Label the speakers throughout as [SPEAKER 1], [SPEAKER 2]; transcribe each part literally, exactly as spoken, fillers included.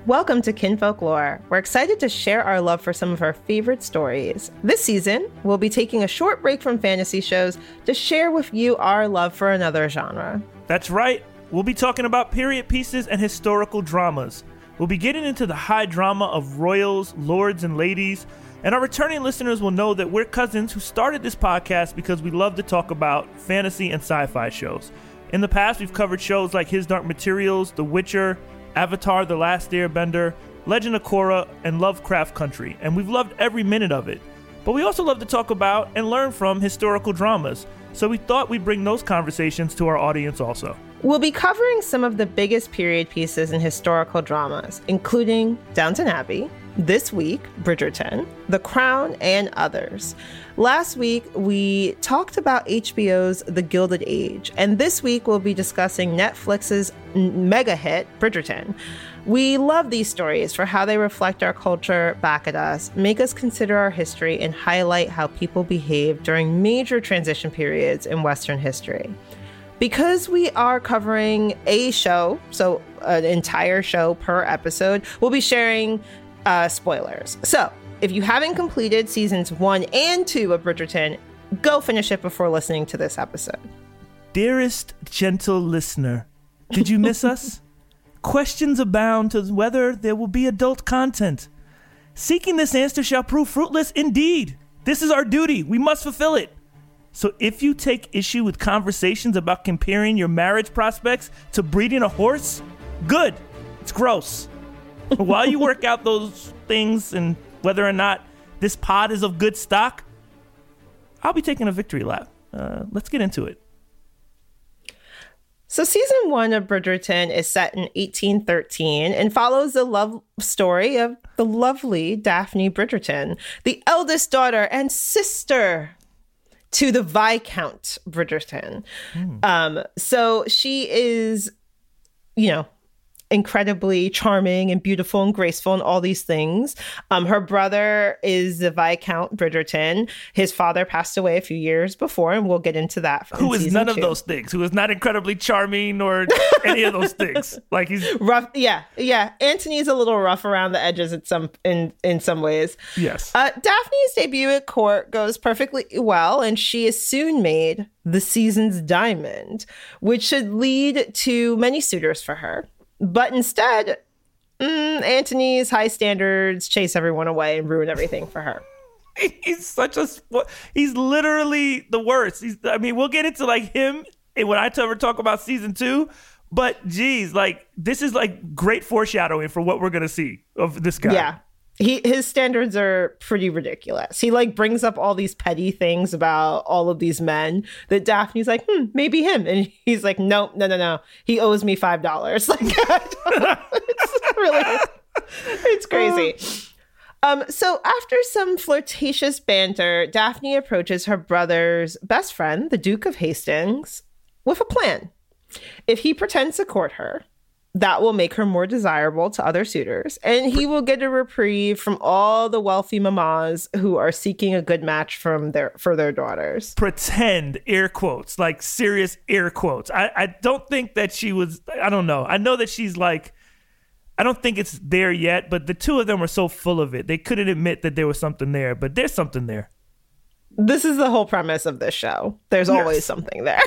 [SPEAKER 1] Welcome to Kinfolk Lore. We're excited to share our love for some of our favorite stories. This season, we'll be taking a short break from fantasy shows to share with you our love for another genre.
[SPEAKER 2] That's right. We'll be talking about period pieces and historical dramas. We'll be getting into the high drama of royals, lords, and ladies. And our returning listeners will know that we're cousins who started this podcast because we love to talk about fantasy and sci-fi shows. In the past, we've covered shows like His Dark Materials, The Witcher, Avatar: The Last Airbender, Legend of Korra, and Lovecraft Country, and we've loved every minute of it. But we also love to talk about and learn from historical dramas, so we thought we'd bring those conversations to our audience also.
[SPEAKER 1] We'll be covering some of the biggest period pieces in historical dramas, including Downton Abbey, this week, Bridgerton, The Crown, and others. Last week, we talked about H B O's The Gilded Age, and this week we'll be discussing Netflix's mega hit, Bridgerton. We love these stories for how they reflect our culture back at us, make us consider our history, and highlight how people behave during major transition periods in Western history. Because we are covering a show, so an entire show per episode, we'll be sharing uh, spoilers. So if you haven't completed seasons one and two of Bridgerton, go finish it before listening to this episode.
[SPEAKER 2] Dearest gentle listener, did you miss us? Questions abound to whether there will be adult content. Seeking this answer shall prove fruitless indeed. This is our duty. We must fulfill it. So if you take issue with conversations about comparing your marriage prospects to breeding a horse, good. It's gross. While you work out those things and whether or not this pod is of good stock, I'll be taking a victory lap. Uh, let's get into it.
[SPEAKER 1] So season one of Bridgerton is set in eighteen thirteen and follows the love story of the lovely Daphne Bridgerton, the eldest daughter and sister to the Viscount Bridgerton. Mm. Um, so she is, you know, incredibly charming and beautiful and graceful and all these things. Um, her brother is the Viscount Bridgerton. His father passed away a few years before, and we'll get into that.
[SPEAKER 2] Who is none two. of those things. Who is not incredibly charming or any of those things. Like he's
[SPEAKER 1] rough. Yeah, yeah. Antony's a little rough around the edges at some in in some ways.
[SPEAKER 2] Yes.
[SPEAKER 1] Uh, Daphne's debut at court goes perfectly well, and she is soon made the season's diamond, which should lead to many suitors for her. But instead, mm, Antony's high standards chase everyone away and ruin everything for her.
[SPEAKER 2] He's such a... He's literally the worst. He's, I mean, we'll get into like him when I ever talk about season two. But geez, like this is like great foreshadowing for what we're going to see of this guy.
[SPEAKER 1] Yeah. He his standards are pretty ridiculous. He like brings up all these petty things about all of these men that Daphne's like, hmm, maybe him. And he's like, no, no, no, no. He owes me five dollars. Like, it's really, it's crazy. Um, so after some flirtatious banter, Daphne approaches her brother's best friend, the Duke of Hastings, with a plan. If he pretends to court her, that will make her more desirable to other suitors, and he will get a reprieve from all the wealthy mamas who are seeking a good match from their for their daughters.
[SPEAKER 2] Pretend, air quotes, like serious air quotes. I, I don't think that she was, I don't know. I know that she's like, I don't think it's there yet, but the two of them were so full of it. They couldn't admit that there was something there, but there's something there.
[SPEAKER 1] This is the whole premise of this show. There's yes. always something there.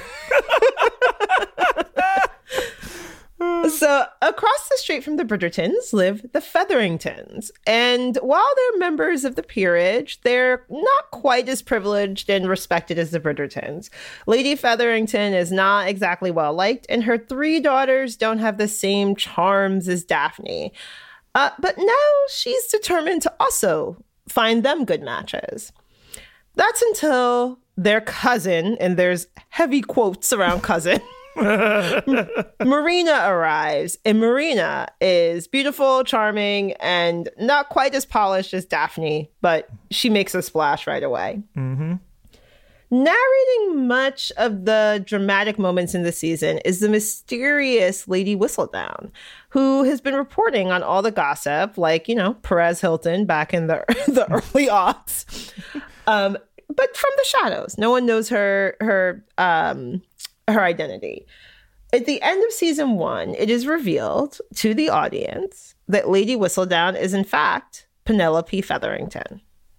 [SPEAKER 1] So across the street from the Bridgertons live the Featheringtons. And while they're members of the peerage, they're not quite as privileged and respected as the Bridgertons. Lady Featherington is not exactly well liked, and her three daughters don't have the same charms as Daphne. Uh, but now she's determined to also find them good matches. That's until their cousin, and there's heavy quotes around cousin, Marina arrives, and Marina is beautiful, charming, and not quite as polished as Daphne, but she makes a splash right away.
[SPEAKER 2] Mm-hmm.
[SPEAKER 1] Narrating much of the dramatic moments in the season is the mysterious Lady Whistledown, who has been reporting on all the gossip, like, you know, Perez Hilton back in the the early aughts. Um, but from the shadows, no one knows her her um, her identity. At the end of season one, it is revealed to the audience that Lady Whistledown is, in fact, Penelope Featherington.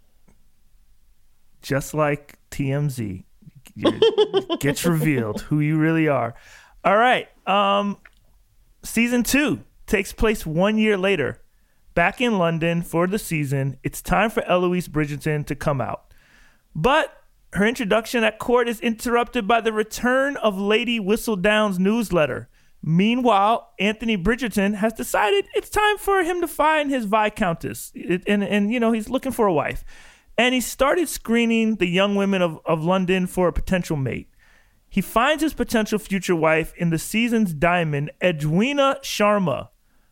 [SPEAKER 2] Just like T M Z. It gets revealed who you really are. All right. Um, season two takes place one year later. Back in London for the season, it's time for Eloise Bridgerton to come out. But her introduction at court is interrupted by the return of Lady Whistledown's newsletter. Meanwhile, Anthony Bridgerton has decided it's time for him to find his Viscountess. It, and, and, you know, he's looking for a wife. And he started screening the young women of, of London for a potential mate. He finds his potential future wife in the season's diamond, Edwina Sharma.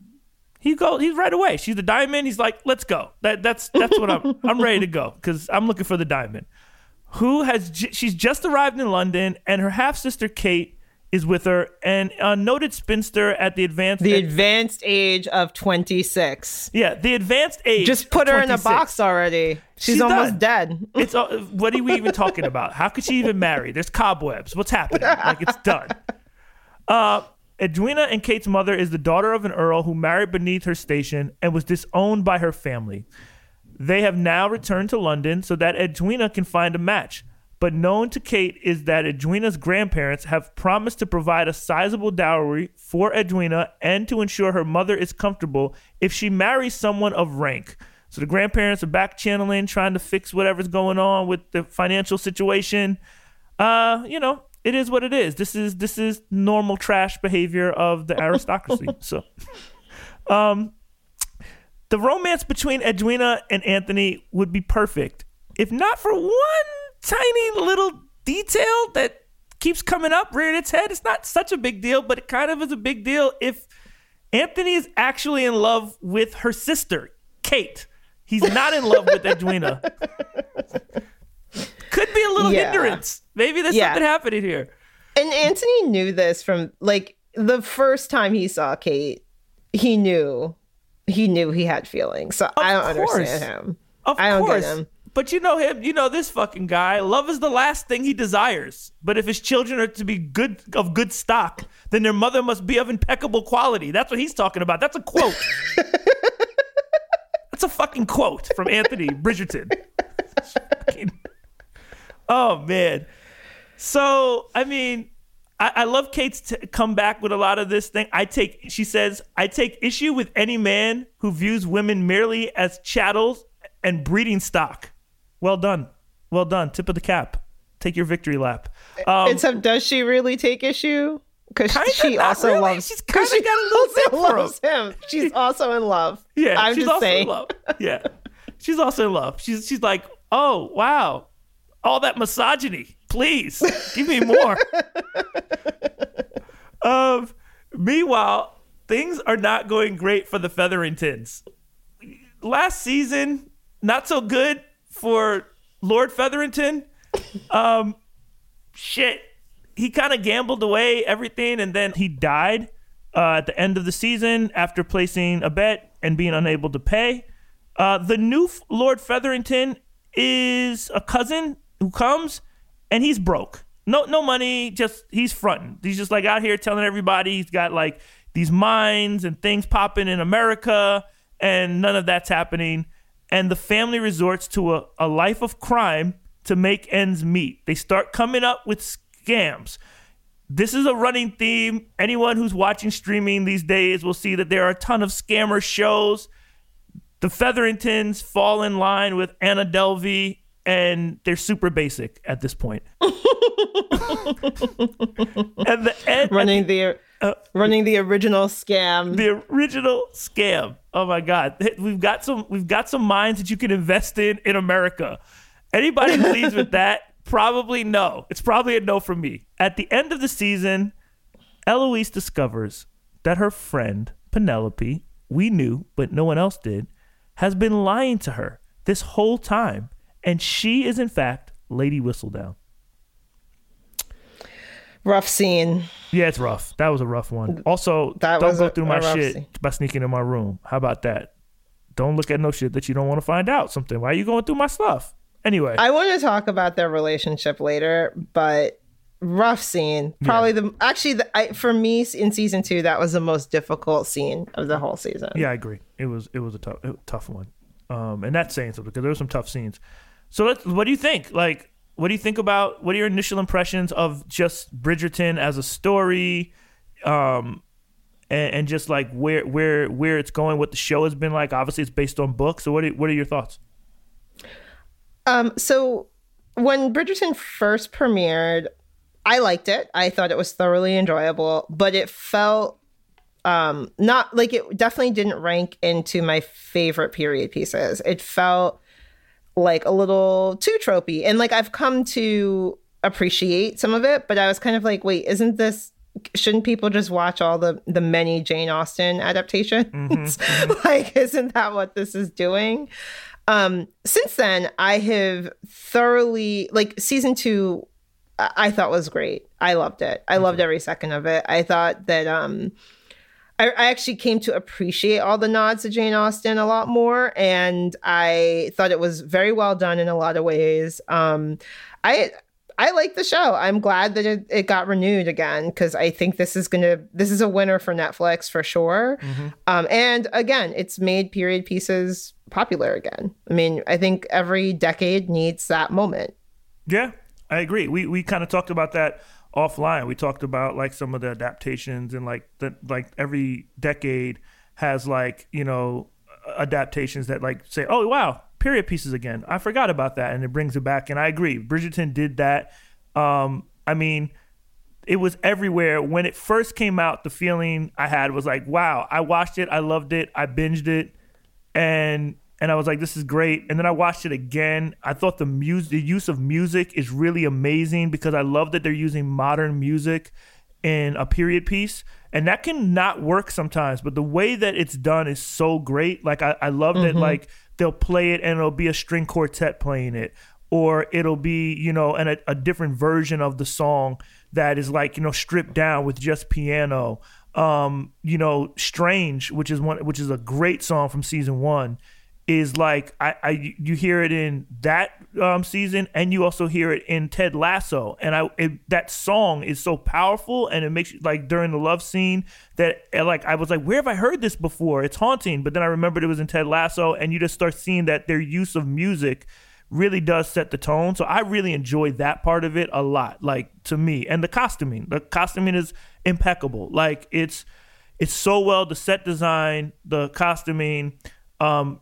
[SPEAKER 2] He go, he's right away. She's the diamond. He's like, let's go. That, that's that's what I'm. I'm ready to go because I'm looking for the diamond. Who has? She's just arrived in London, and her half sister Kate is with her, and a noted spinster at the advanced
[SPEAKER 1] the
[SPEAKER 2] age,
[SPEAKER 1] advanced age of twenty-six.
[SPEAKER 2] Yeah, the advanced age.
[SPEAKER 1] Just put her in a box already. She's, She's almost done. dead.
[SPEAKER 2] It's uh, what are we even talking about? How could she even marry? There's cobwebs. What's happening? Like it's done. Uh, Edwina and Kate's mother is the daughter of an earl who married beneath her station and was disowned by her family. They have now returned to London so that Edwina can find a match. But known to Kate is that Edwina's grandparents have promised to provide a sizable dowry for Edwina and to ensure her mother is comfortable if she marries someone of rank. So the grandparents are back channeling, trying to fix whatever's going on with the financial situation. Uh, you know, it is what it is. This is this is normal trash behavior of the aristocracy. So, um, the romance between Edwina and Anthony would be perfect if not for one tiny little detail that keeps coming up, rearing its head. It's not such a big deal, but it kind of is a big deal if Anthony is actually in love with her sister, Kate. He's not in love with Edwina. Could be a little yeah. hindrance. Maybe there's yeah. something happening here.
[SPEAKER 1] And Anthony knew this from, like, the first time he saw Kate. He knew. He knew he had feelings. So of I don't course. understand him.
[SPEAKER 2] Of
[SPEAKER 1] I don't
[SPEAKER 2] course.
[SPEAKER 1] get him.
[SPEAKER 2] But you know him, you know this fucking guy. Love is the last thing he desires. But if his children are to be good of good stock, then their mother must be of impeccable quality. That's what he's talking about. That's a quote. That's a fucking quote from Anthony Bridgerton. Oh, man. So, I mean, I, I love Kate's t- come back with a lot of this thing. I take, she says, I take issue with any man who views women merely as chattels and breeding stock. Well done. Well done. Tip of the cap. Take your victory lap. Um,
[SPEAKER 1] Except, does she really take issue? Because she also
[SPEAKER 2] really.
[SPEAKER 1] loves.
[SPEAKER 2] She's kind of got a little bit for
[SPEAKER 1] loves him. him. She's also in love.
[SPEAKER 2] Yeah,
[SPEAKER 1] I'm
[SPEAKER 2] she's
[SPEAKER 1] just
[SPEAKER 2] also
[SPEAKER 1] saying.
[SPEAKER 2] in love. Yeah, she's also in love. She's she's like, oh wow, all that misogyny. Please give me more. um. Meanwhile, things are not going great for the Featheringtons. Last season, not so good for Lord Featherington. Um, shit. He kind of gambled away everything, and then he died uh, at the end of the season after placing a bet and being unable to pay. Uh, the new F- Lord Featherington is a cousin who comes, and he's broke. No, no money. Just he's fronting. He's just like out here telling everybody he's got like these mines and things popping in America, and none of that's happening. And the family resorts to a, a life of crime to make ends meet. They start coming up with scams. This is a running theme. Anyone who's watching streaming these days will see that there are a ton of scammer shows. The Featheringtons fall in line with Anna Delvey, and they're super basic at this point. and the and,
[SPEAKER 1] running
[SPEAKER 2] and,
[SPEAKER 1] the uh, running the original scam.
[SPEAKER 2] The original scam. Oh my God, we've got some we've got some mines that you can invest in in America. Anybody who leads with that. Probably no. It's probably a no from me. At the end of the season, Eloise discovers that her friend, Penelope, we knew, but no one else did, has been lying to her this whole time. And she is, in fact, Lady Whistledown.
[SPEAKER 1] Rough scene.
[SPEAKER 2] Yeah, it's rough. That was a rough one. Also, that don't go a, through my shit scene. by sneaking in my room. How about that? Don't look at no shit that you don't want to find out something. Why are you going through my stuff? Anyway.
[SPEAKER 1] I want to talk about their relationship later, but rough scene. Probably yeah. the actually the, I, for me in season two, that was the most difficult scene of the whole season.
[SPEAKER 2] Yeah, I agree. It was it was a tough a tough one, um, and that's saying something because there were some tough scenes. So let's. What do you think? Like, what do you think about? What are your initial impressions of just Bridgerton as a story, um, and, and just like where where where it's going? What the show has been like? Obviously, it's based on books. So what are, what are your thoughts?
[SPEAKER 1] Um. So when Bridgerton first premiered, I liked it. I thought it was thoroughly enjoyable, but it felt um, not like it definitely didn't rank into my favorite period pieces. It felt like a little too tropey. And like I've come to appreciate some of it, but I was kind of like, wait, isn't this, shouldn't people just watch all the, the many Jane Austen adaptations? Mm-hmm. Like, isn't that what this is doing? Um, since then, I have thoroughly, like season two, I thought was great. I loved it. I loved every second of it. I thought that um, I, I actually came to appreciate all the nods to Jane Austen a lot more, and I thought it was very well done in a lot of ways. Um, I I like the show. I'm glad that it, it got renewed again because I think this is gonna this is a winner for Netflix for sure. Mm-hmm. Um, and again, it's made period pieces popular again. I mean, I think every decade needs that moment.
[SPEAKER 2] Yeah. I agree. We we kind of talked about that offline. We talked about like some of the adaptations and like the like every decade has like, you know, adaptations that like say, oh wow, period pieces again. I forgot about that, and it brings it back. And I agree. Bridgerton did that. Um, I mean, it was everywhere when it first came out. The feeling I had was like, wow, I watched it, I loved it, I binged it, and. And I was like, this is great. And then I watched it again. I thought the music, the use of music is really amazing because I love that they're using modern music in a period piece. And that can not work sometimes. But the way that it's done is so great. Like, I, I love mm-hmm. that, like, they'll play it and it'll be a string quartet playing it. Or it'll be, you know, an, a, a different version of the song that is, like, you know, stripped down with just piano. Um, you know, Strange, which is one, which is a great song from season one. Is like I, I you hear it in that um, season, and you also hear it in Ted Lasso, and I it, that song is so powerful, and it makes you like during the love scene that like I was like, where have I heard this before? It's haunting, but then I remembered it was in Ted Lasso, and you just start seeing that their use of music really does set the tone. So I really enjoyed that part of it a lot, like to me, and the costuming. The costuming is impeccable. Like it's it's so well, the set design, the costuming. Um,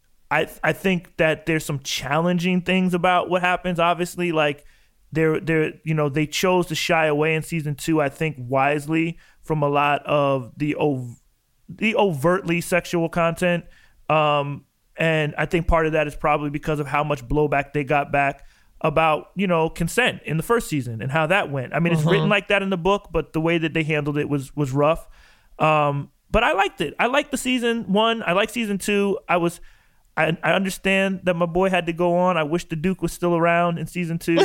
[SPEAKER 2] I I think that there's some challenging things about what happens. Obviously, like they're they're you know they chose to shy away in season two. I think wisely from a lot of the ov- the overtly sexual content, um, and I think part of that is probably because of how much blowback they got back about you know consent in the first season and how that went. I mean, uh-huh. It's written like that in the book, but the way that they handled it was was rough. Um, but I liked it. I liked the season one. I liked season two. I was. I, I understand that my boy had to go on. I wish the Duke was still around in season two.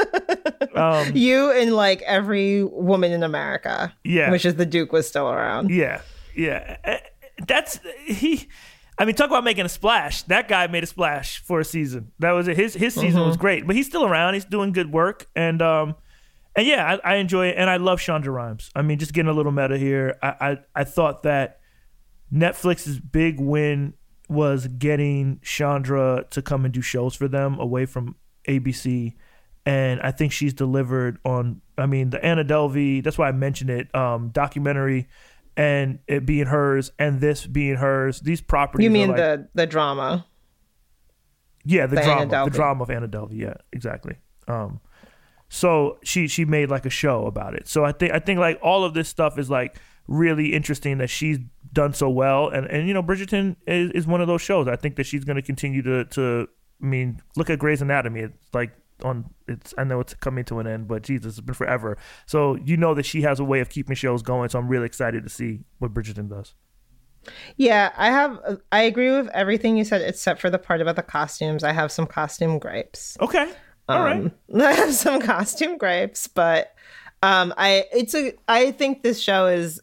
[SPEAKER 2] um,
[SPEAKER 1] you and like every woman in America.
[SPEAKER 2] Yeah.
[SPEAKER 1] Wishes the Duke was still around.
[SPEAKER 2] Yeah. Yeah. That's he. I mean, talk about making a splash. That guy made a splash for a season. That was it. His his season mm-hmm. was great, but he's still around. He's doing good work, and um, and yeah, I, I enjoy it, and I love Shonda Rhimes. I mean, just getting a little meta here. I I, I thought that Netflix's big win was getting Chandra to come and do shows for them away from A B C. And I think she's delivered on, I mean, the Anna Delvey, that's why I mentioned it, um, documentary and it being hers and this being hers. These properties
[SPEAKER 1] You mean
[SPEAKER 2] like,
[SPEAKER 1] the the drama?
[SPEAKER 2] Yeah, the, the drama. The drama of Anna Delvey. Yeah, exactly. Um, so she she made like a show about it. So I think I think like all of this stuff is like really interesting that she's done so well, and and you know Bridgerton is, is one of those shows. I think that she's going to continue to to I mean look at Grey's Anatomy. It's like on it's I know it's coming to an end, but Jesus, it's been forever. So you know that she has a way of keeping shows going. So I'm really excited to see what Bridgerton does.
[SPEAKER 1] Yeah, I have I agree with everything you said except for the part about the costumes. I have some costume gripes.
[SPEAKER 2] Okay, all
[SPEAKER 1] um,
[SPEAKER 2] right.
[SPEAKER 1] I have some costume gripes, but um, I it's a I think this show is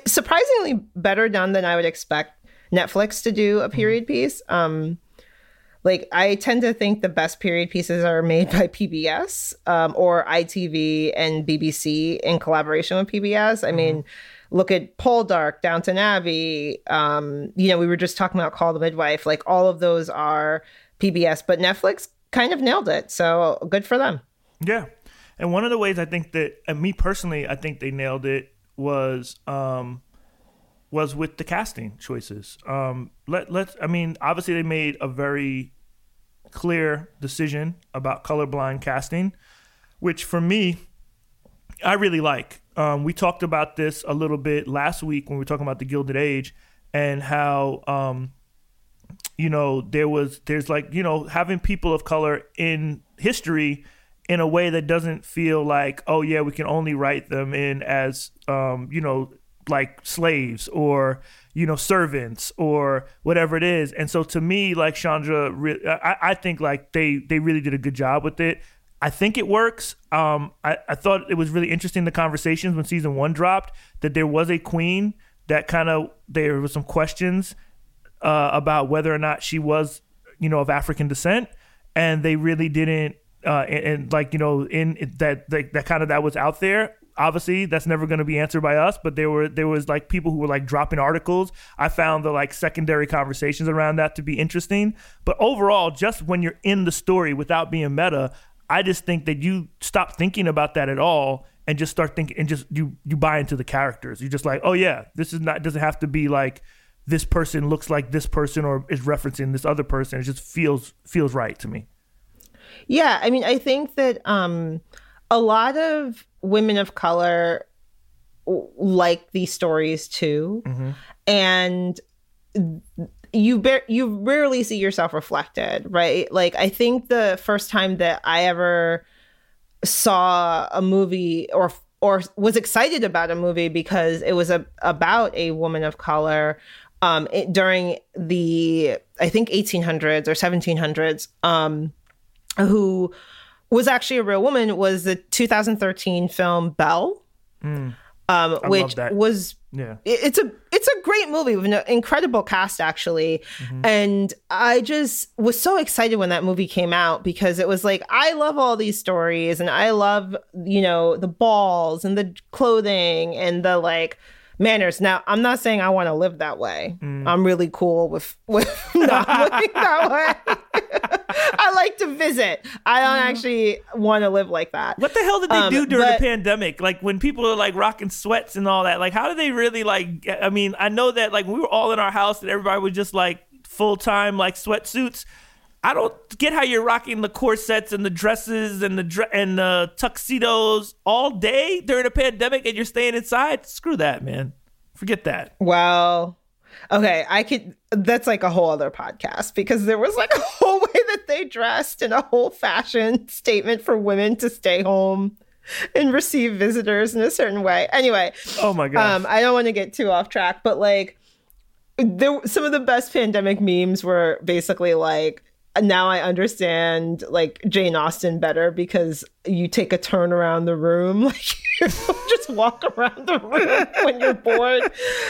[SPEAKER 1] surprisingly better done than I would expect Netflix to do a period piece. Um, Like, I tend to think the best period pieces are made by P B S um, or I T V and B B C in collaboration with P B S. I mm-hmm. mean, look at Poldark, Downton Abbey. Um, you know, we were just talking about Call the Midwife. Like, all of those are P B S, but Netflix kind of nailed it. So good for them.
[SPEAKER 2] Yeah. And one of the ways I think that, and me personally, I think they nailed it was um, was with the casting choices. Um, let let's. I mean, obviously they made a very clear decision about colorblind casting, which for me, I really like. Um, we talked about this a little bit last week when we were talking about the Gilded Age and how, um, you know, there was there's like, you know, having people of color in history in a way that doesn't feel like, oh, yeah, we can only write them in as, um, you know, like slaves or, you know, servants or whatever it is. And so to me, like Chandra, re- I, I think like they, they really did a good job with it. I think it works. Um, I, I thought it was really interesting, the conversations when season one dropped, that there was a queen that kind of, there was some questions uh, about whether or not she was, you know, of African descent. And they really didn't, Uh, and, and like, you know, in that, that, that kind of, that was out there. Obviously that's never going to be answered by us, but there were, there was like people who were like dropping articles. I found the like secondary conversations around that to be interesting, but overall, just when you're in the story without being meta, I just think that you stop thinking about that at all and just start thinking and just, you, you buy into the characters. You're just like, oh yeah, this is not, doesn't have to be like this person looks like this person or is referencing this other person. It just feels, feels right to me.
[SPEAKER 1] Yeah, I mean, I think that um, a lot of women of color like these stories too, mm-hmm. and you bar- you rarely see yourself reflected, right? Like, I think the first time that I ever saw a movie or or was excited about a movie because it was a, about a woman of color um, it, during the, I think, eighteen hundreds or seventeen hundreds. Um, who was actually a real woman, was the two thousand thirteen film Belle, mm. um, which was yeah. it's a it's a great movie with an incredible cast, actually. Mm-hmm. And I just was so excited when that movie came out because it was like, I love all these stories and I love, you know, the balls and the clothing and the like manners. Now, I'm not saying I want to live that way. Mm. I'm really cool with, with not living that way. I like to visit. I don't actually want to live like that.
[SPEAKER 2] What the hell did they um, do during
[SPEAKER 1] but,
[SPEAKER 2] the pandemic? Like when people are like rocking sweats and all that, like how did they really like, I mean, I know that like we were all in our house and everybody was just like full-time like sweatsuits. I don't get how you're rocking the corsets and the dresses and the dre- and the tuxedos all day during a pandemic and you're staying inside. Screw that, man. Forget that.
[SPEAKER 1] Well, okay, I could. That's like a whole other podcast because there was like a whole way that they dressed and a whole fashion statement for women to stay home and receive visitors in a certain way. Anyway,
[SPEAKER 2] oh my gosh,
[SPEAKER 1] um, I don't want to get too off track, but like, there some of the best pandemic memes were basically like, now I understand like Jane Austen better because you take a turn around the room, like you just walk around the room when you're bored.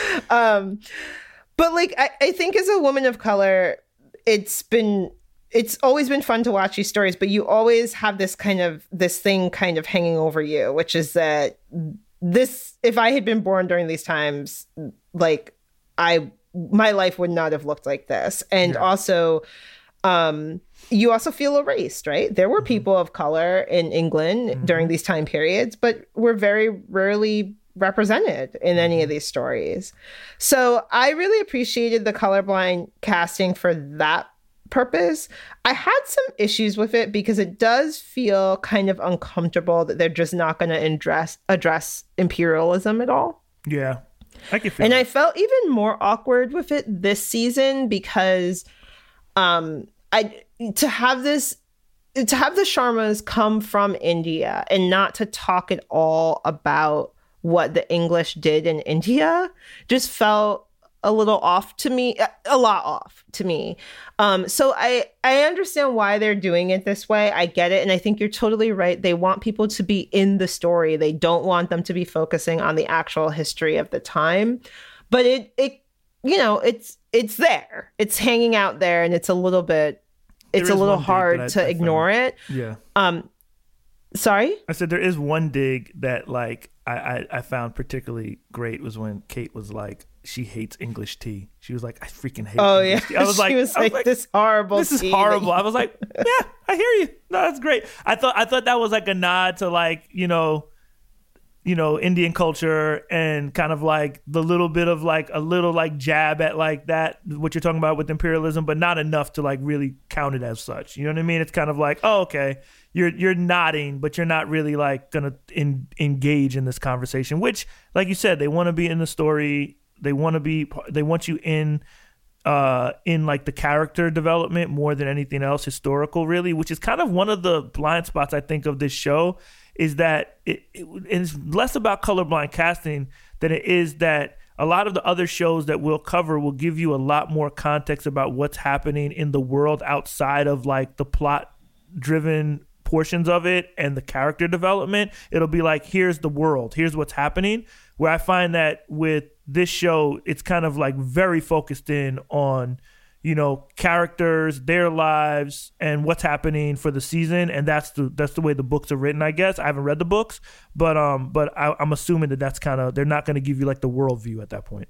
[SPEAKER 1] Um, but like, I, I think as a woman of color, it's been, it's always been fun to watch these stories, but you always have this kind of, this thing kind of hanging over you, which is that this, if I had been born during these times, like I, my life would not have looked like this. And yeah. also, Um, you also feel erased, right? There were people of color in England mm-hmm. during these time periods, but were very rarely represented in any of these stories. So I really appreciated the colorblind casting for that purpose. I had some issues with it because it does feel kind of uncomfortable that they're just not going to address address imperialism at all.
[SPEAKER 2] Yeah, I can feel
[SPEAKER 1] And
[SPEAKER 2] that.
[SPEAKER 1] I felt even more awkward with it this season because Um, I to have this to have the Sharmas come from India and not to talk at all about what the English did in India just felt a little off to me, a lot off to me. Um, so I I understand why they're doing it this way. I get it, and I think you're totally right. They want people to be in the story. They don't want them to be focusing on the actual history of the time. But it it you know it's. It's there. It's hanging out there, and it's a little bit it's
[SPEAKER 2] There
[SPEAKER 1] a
[SPEAKER 2] is
[SPEAKER 1] little
[SPEAKER 2] one dig
[SPEAKER 1] hard
[SPEAKER 2] that I-
[SPEAKER 1] to
[SPEAKER 2] I
[SPEAKER 1] ignore
[SPEAKER 2] found.
[SPEAKER 1] it.
[SPEAKER 2] Yeah.
[SPEAKER 1] Um, sorry?
[SPEAKER 2] I said there is one dig that like I, I, I found particularly great was when Kate was like, she hates English tea. She was like, I freaking hate
[SPEAKER 1] Oh,
[SPEAKER 2] English
[SPEAKER 1] yeah.
[SPEAKER 2] tea. I was
[SPEAKER 1] she
[SPEAKER 2] like,
[SPEAKER 1] was
[SPEAKER 2] I was
[SPEAKER 1] like, this horrible
[SPEAKER 2] this is
[SPEAKER 1] tea
[SPEAKER 2] horrible.
[SPEAKER 1] that
[SPEAKER 2] I was like, yeah, I hear you. No, that's great. I thought I thought that was like a nod to like, you know, you know, Indian culture and kind of like the little bit of like a little like jab at like that, what you're talking about with imperialism, but not enough to like really count it as such. You know what I mean? It's kind of like, oh, okay, you're you're nodding, but you're not really like gonna in, engage in this conversation, which, like you said, they want to be in the story. They want to be, they want you in, uh, in like the character development more than anything else, historical really, which is kind of one of the blind spots I think of this show, is that it, it it's less about colorblind casting than it is that a lot of the other shows that we'll cover will give you a lot more context about what's happening in the world outside of like the plot driven portions of it and the character development. It'll be like, here's the world, here's what's happening. Where I find that with this show, it's kind of like very focused in on, you know, characters, their lives, and what's happening for the season, and that's the that's the way the books are written. I guess I haven't read the books, but um, but I, I'm assuming that that's kind of, they're not going to give you like the worldview at that point.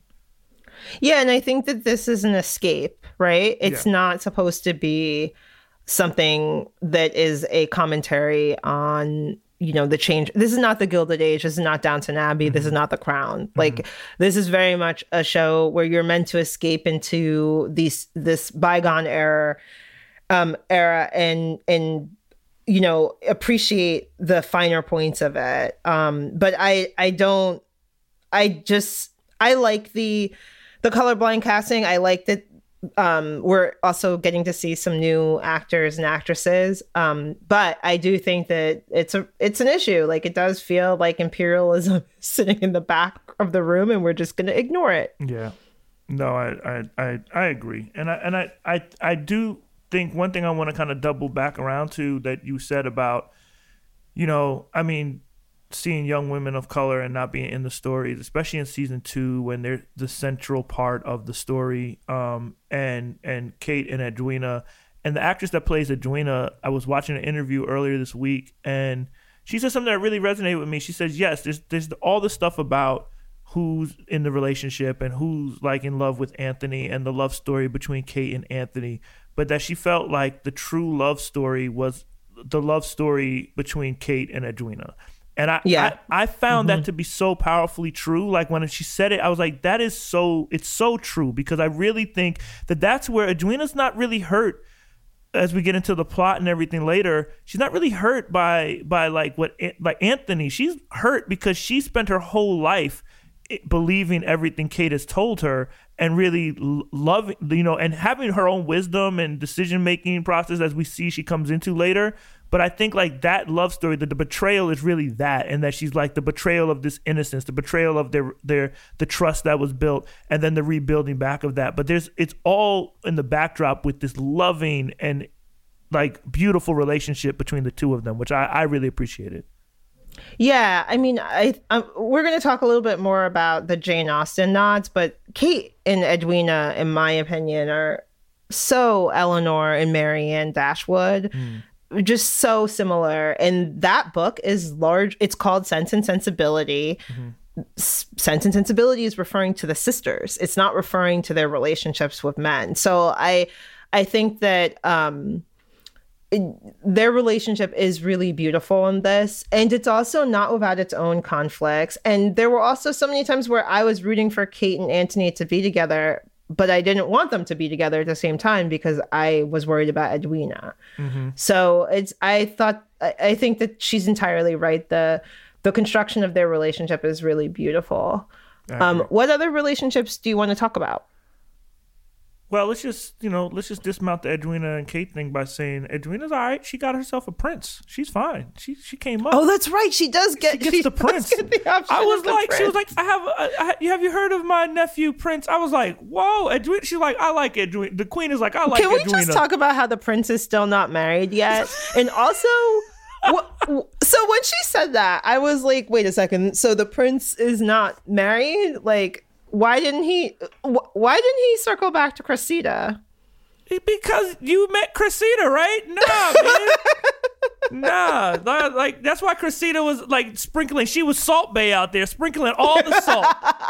[SPEAKER 1] Yeah, and I think that this is an escape, right? It's
[SPEAKER 2] Yeah.
[SPEAKER 1] not supposed to be something that is a commentary on, you know, the change. This is not the Gilded Age. This is not Downton Abbey. Mm-hmm. This is not The Crown. Mm-hmm. Like, this is very much a show where you're meant to escape into these this bygone era, um, era, and and you know, appreciate the finer points of it. Um, but I I don't. I just I like the the colorblind casting. I like that. Um, we're also getting to see some new actors and actresses. Um, but I do think that it's a it's an issue. Like, it does feel like imperialism is sitting in the back of the room, and we're just going to ignore it.
[SPEAKER 2] Yeah, no, I I I, I agree, and I and I, I I do think one thing I want to kind of double back around to that you said about, you know, I mean, seeing young women of color and not being in the stories, especially in season two when they're the central part of the story. Um, and and Kate and Edwina, and the actress that plays Edwina, I was watching an interview earlier this week, and she said something that really resonated with me. She says, yes, there's there's all the stuff about who's in the relationship and who's like in love with Anthony and the love story between Kate and Anthony, but that she felt like the true love story was the love story between Kate and Edwina. And I,
[SPEAKER 1] yeah.
[SPEAKER 2] I, I found
[SPEAKER 1] mm-hmm.
[SPEAKER 2] that to be so powerfully true. Like, when she said it, I was like, that is so, it's so true, because I really think that that's where Edwina's not really hurt. As we get into the plot and everything later, she's not really hurt by, by like what, like Anthony. She's hurt because she spent her whole life believing everything Kate has told her and really loving, you know, and having her own wisdom and decision-making process as we see she comes into later. But I think like that love story, that the betrayal is really that, and that she's like the betrayal of this innocence, the betrayal of their their the trust that was built, and then the rebuilding back of that. But there's it's all in the backdrop with this loving and like beautiful relationship between the two of them, which I, I really appreciated.
[SPEAKER 1] Yeah, I mean, I um, we're going to talk a little bit more about the Jane Austen nods, but Kate and Edwina, in my opinion, are so Eleanor and Marianne Dashwood. Mm. Just so similar. And that book is large. It's called Sense and Sensibility. Mm-hmm. S- Sense and Sensibility is referring to the sisters. It's not referring to their relationships with men. So I, I think that um, it, their relationship is really beautiful in this. And it's also not without its own conflicts. And there were also so many times where I was rooting for Kate and Anthony to be together, but I didn't want them to be together at the same time because I was worried about Edwina. Mm-hmm. So it's, I thought, I, I think that she's entirely right. The, the construction of their relationship is really beautiful. Um, what other relationships do you want to talk about?
[SPEAKER 2] Well, let's just, you know, let's just dismount the Edwina and Kate thing by saying Edwina's all right. She got herself a prince. She's fine. She she came up.
[SPEAKER 1] Oh, that's right. She does get,
[SPEAKER 2] she gets
[SPEAKER 1] she
[SPEAKER 2] the prince.
[SPEAKER 1] Get the option
[SPEAKER 2] I was like,
[SPEAKER 1] prince.
[SPEAKER 2] she was like, I have, a, I, have you heard of my nephew Prince? I was like, whoa, Edwina. She's like, I like Edwina. The queen is like, I like
[SPEAKER 1] Can we
[SPEAKER 2] Edwina.
[SPEAKER 1] just talk about how the prince is still not married yet? And also, wh- so when she said that, I was like, wait a second. So the prince is not married? Like, why didn't he? Wh- why didn't he circle back to Cressida?
[SPEAKER 2] Because you met Cressida, right? Nah, man. Nah. Like, that's why Cressida was, like, sprinkling. She was Salt Bae out there, sprinkling all the salt.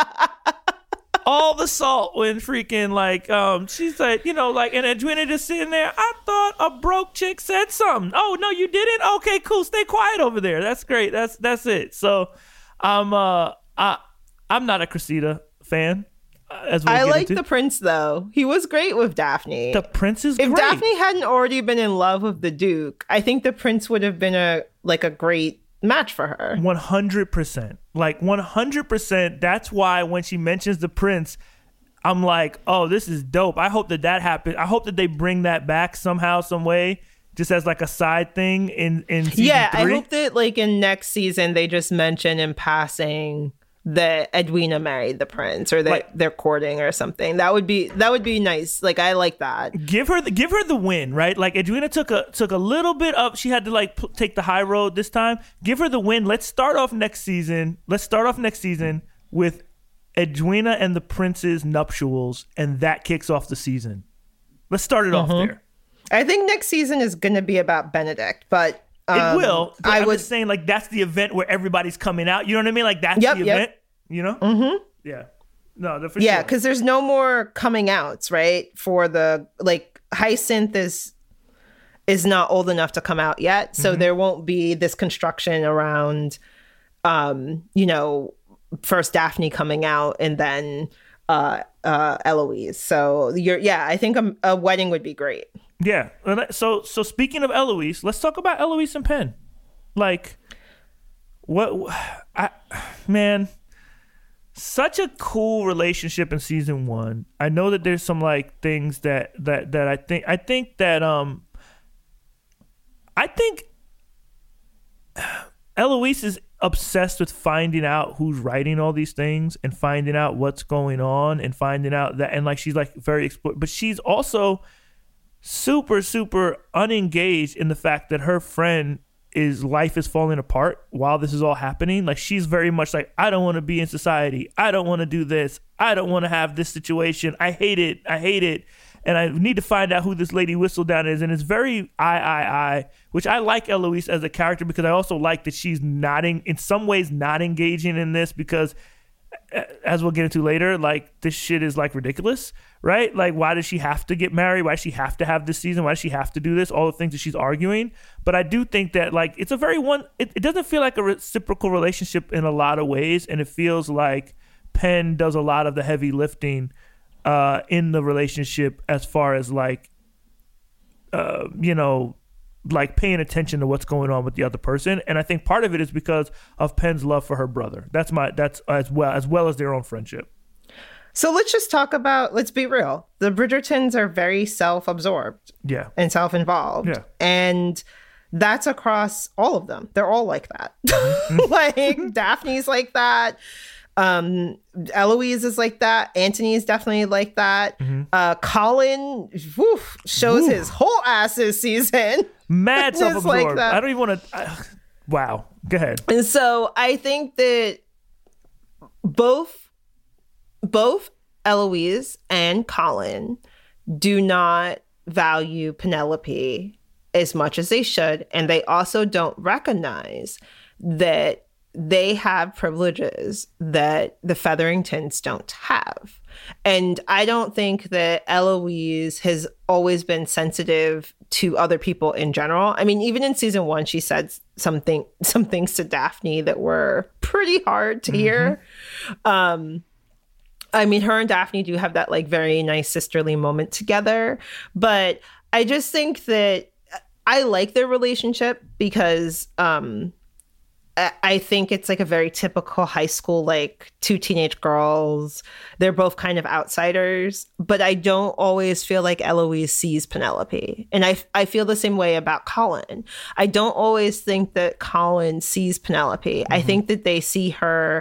[SPEAKER 2] all the salt when freaking, like, um, she's like, you know, like, and Edwina just sitting there. I thought a broke chick said something. Oh, no, you didn't? Okay, cool. Stay quiet over there. That's great. That's that's it. So, I'm, uh, I, I'm not a Cressida fan. As we'll
[SPEAKER 1] I like
[SPEAKER 2] into.
[SPEAKER 1] the prince, though. He was great with Daphne.
[SPEAKER 2] The prince is
[SPEAKER 1] if
[SPEAKER 2] great.
[SPEAKER 1] Daphne hadn't already been in love with the Duke, I think the prince would have been a like a great match for her.
[SPEAKER 2] one hundred percent. Like, one hundred percent. That's why when she mentions the prince, I'm like, oh, this is dope. I hope that that happens. I hope that they bring that back somehow, some way, just as like a side thing in, in season
[SPEAKER 1] yeah,
[SPEAKER 2] three.
[SPEAKER 1] I hope that like in next season, they just mention in passing that Edwina married the prince, or that like, they're courting or something. That would be that would be nice. Like, I like that.
[SPEAKER 2] Give her the give her the win, right? Like, Edwina took a took a little bit of. She had to like p- take the high road this time. Give her the win. Let's start off next season. Let's start off next season with Edwina and the prince's nuptials, and that kicks off the season. Let's start it mm-hmm. off there.
[SPEAKER 1] I think next season is going to be about Benedict, but.
[SPEAKER 2] It um, will. But I
[SPEAKER 1] was
[SPEAKER 2] just saying, like, that's the event where everybody's coming out. You know what I mean? Like, that's
[SPEAKER 1] yep,
[SPEAKER 2] the
[SPEAKER 1] yep.
[SPEAKER 2] event. You know?
[SPEAKER 1] Mm-hmm.
[SPEAKER 2] Yeah. No, the, for
[SPEAKER 1] yeah,
[SPEAKER 2] sure.
[SPEAKER 1] because there's no more coming outs, right? For the like, Hyacinth is is not old enough to come out yet, so mm-hmm. there won't be this construction around, um, you know, first Daphne coming out and then uh, uh, Eloise. So you're, yeah, I think a, a wedding would be great.
[SPEAKER 2] Yeah. So so speaking of Eloise, let's talk about Eloise and Penn. Like, what? I man, such a cool relationship in season one. I know that there's some like things that that that I think I think that um I think Eloise is obsessed with finding out who's writing all these things and finding out what's going on and finding out that, and like she's like very exploit, but she's also super, super unengaged in the fact that her friend is life is falling apart while this is all happening. Like, she's very much like, I don't want to be in society. I don't want to do this. I don't want to have this situation. I hate it. I hate it. And I need to find out who this Lady Whistledown is. And it's very I, I, I, which I like Eloise as a character because I also like that she's not in, in some ways not engaging in this because, as we'll get into later, like, this shit is like ridiculous, right? Like, why does she have to get married? Why does she have to have this season? Why does she have to do this? All the things that she's arguing. But I do think that, like, it's a very one, it, it doesn't feel like a reciprocal relationship in a lot of ways. And it feels like Penn does a lot of the heavy lifting uh, in the relationship as far as like, uh, you know, like paying attention to what's going on with the other person. And I think part of it is because of Penn's love for her brother. That's my, that's as well, as well as their own friendship.
[SPEAKER 1] So let's just talk about, let's be real. The Bridgertons are very self-absorbed.
[SPEAKER 2] Yeah.
[SPEAKER 1] And self-involved.
[SPEAKER 2] Yeah.
[SPEAKER 1] And that's across all of them. They're all like that. Mm-hmm. Like, Daphne's like that. Um, Eloise is like that. Anthony is definitely like that. Mm-hmm. Uh, Colin whew, shows Ooh. his whole ass this season.
[SPEAKER 2] Mad self-absorbed. Like I don't even want to. Uh, wow. Go ahead.
[SPEAKER 1] And so I think that both, both Eloise and Colin do not value Penelope as much as they should. And they also don't recognize that they have privileges that the Featheringtons don't have. And I don't think that Eloise has always been sensitive to other people in general. I mean, even in season one, she said something, some things to Daphne that were pretty hard to mm-hmm. hear. Um, I mean, her and Daphne do have that like very nice sisterly moment together. But I just think that I like their relationship because um, I think it's like a very typical high school, like two teenage girls. They're both kind of outsiders, but I don't always feel like Eloise sees Penelope. And I, I feel the same way about Colin. I don't always think that Colin sees Penelope. Mm-hmm. I think that they see her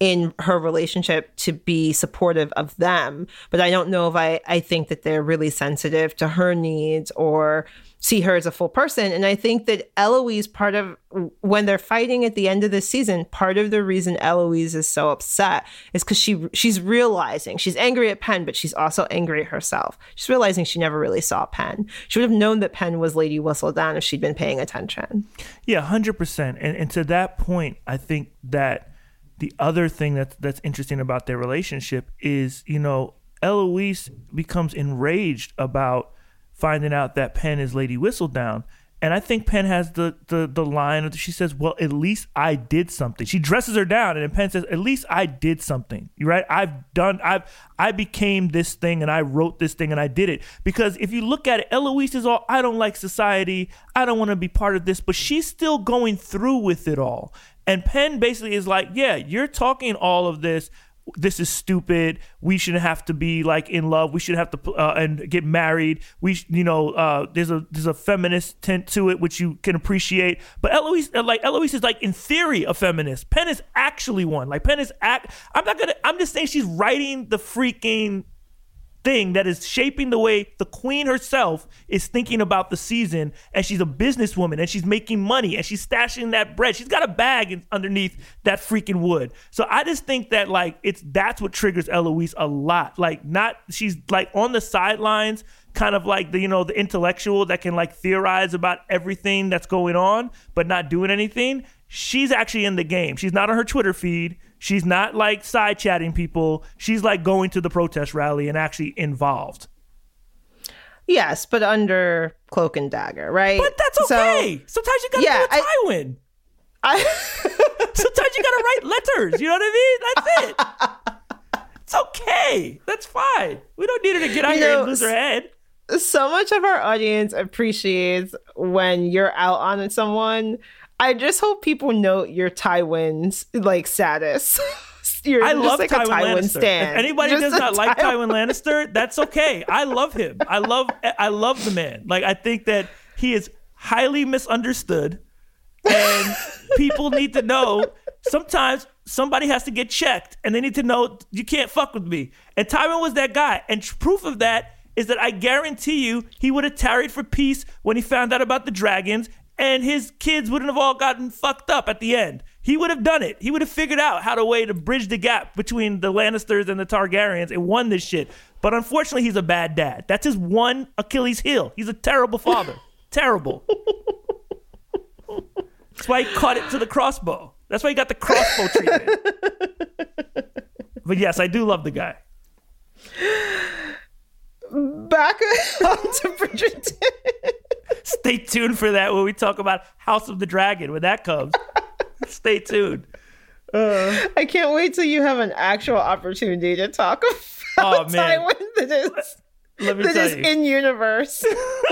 [SPEAKER 1] in her relationship to be supportive of them. But I don't know if I, I think that they're really sensitive to her needs or see her as a full person. And I think that Eloise, part of when they're fighting at the end of the season, part of the reason Eloise is so upset is because she she's realizing she's angry at Penn, but she's also angry at herself. She's realizing she never really saw Penn. She would have known that Penn was Lady Whistledown if she'd been paying attention.
[SPEAKER 2] Yeah, one hundred percent. And, and to that point, I think that the other thing that's, that's interesting about their relationship is, you know, Eloise becomes enraged about finding out that Penn is Lady Whistledown. And I think Penn has the, the, the line, of, she says, well, at least I did something. She dresses her down, and then Penn says, at least I did something. You're right? I've done, I've, I became this thing, and I wrote this thing, and I did it. Because if you look at it, Eloise is all, I don't like society. I don't want to be part of this. But she's still going through with it all. And Penn basically is like, yeah, you're talking all of this. This is stupid. We shouldn't have to be like in love. We should have to uh, and get married. We, sh- you know, uh, there's a there's a feminist tint to it, which you can appreciate. But Eloise, like Eloise, is like in theory a feminist. Penn is actually one. Like Penn is act. I'm not gonna. I'm just saying she's writing the freaking thing that is shaping the way the queen herself is thinking about the season, and she's a businesswoman and she's making money and she's stashing that bread. She's got a bag in, underneath that freaking wood. So I just think that like it's that's what triggers Eloise a lot. Like not she's like on the sidelines, kind of like the you know the intellectual that can like theorize about everything that's going on but not doing anything. She's actually in the game. She's not on her Twitter feed. She's not like side chatting people. She's like going to the protest rally and actually involved.
[SPEAKER 1] Yes, but under cloak and dagger, right?
[SPEAKER 2] But that's okay. So, sometimes you gotta
[SPEAKER 1] yeah,
[SPEAKER 2] do a Tywin. I, I sometimes you gotta write letters. You know what I mean? That's it. It's okay. That's fine. We don't need her to get out you here know, and lose her head.
[SPEAKER 1] So much of our audience appreciates when you're out on someone. I just hope people note your Tywin's like status. You're
[SPEAKER 2] I love
[SPEAKER 1] like
[SPEAKER 2] Tywin,
[SPEAKER 1] Tywin
[SPEAKER 2] Lannister.
[SPEAKER 1] stan.
[SPEAKER 2] If anybody
[SPEAKER 1] just
[SPEAKER 2] does not
[SPEAKER 1] Tywin.
[SPEAKER 2] like Tywin Lannister, that's okay. I love him. I love I love the man. Like I think that he is highly misunderstood, and people need to know sometimes somebody has to get checked, and they need to know you can't fuck with me. And Tywin was that guy, and proof of that is that I guarantee you he would have tarried for peace when he found out about the dragons. And his kids wouldn't have all gotten fucked up at the end. He would have done it. He would have figured out how to way to bridge the gap between the Lannisters and the Targaryens and won this shit. But unfortunately, he's a bad dad. That's his one Achilles heel. He's a terrible father. Terrible. That's why he caught it to the crossbow. That's why he got the crossbow treatment. But yes, I do love the guy.
[SPEAKER 1] Back on to Bridgerton.
[SPEAKER 2] Stay tuned for that when we talk about House of the Dragon. When that comes, stay tuned.
[SPEAKER 1] Uh, I can't wait till you have an actual opportunity to talk about
[SPEAKER 2] oh, man.
[SPEAKER 1] Tywin that is,
[SPEAKER 2] Let me
[SPEAKER 1] that
[SPEAKER 2] tell
[SPEAKER 1] is
[SPEAKER 2] you.
[SPEAKER 1] in universe.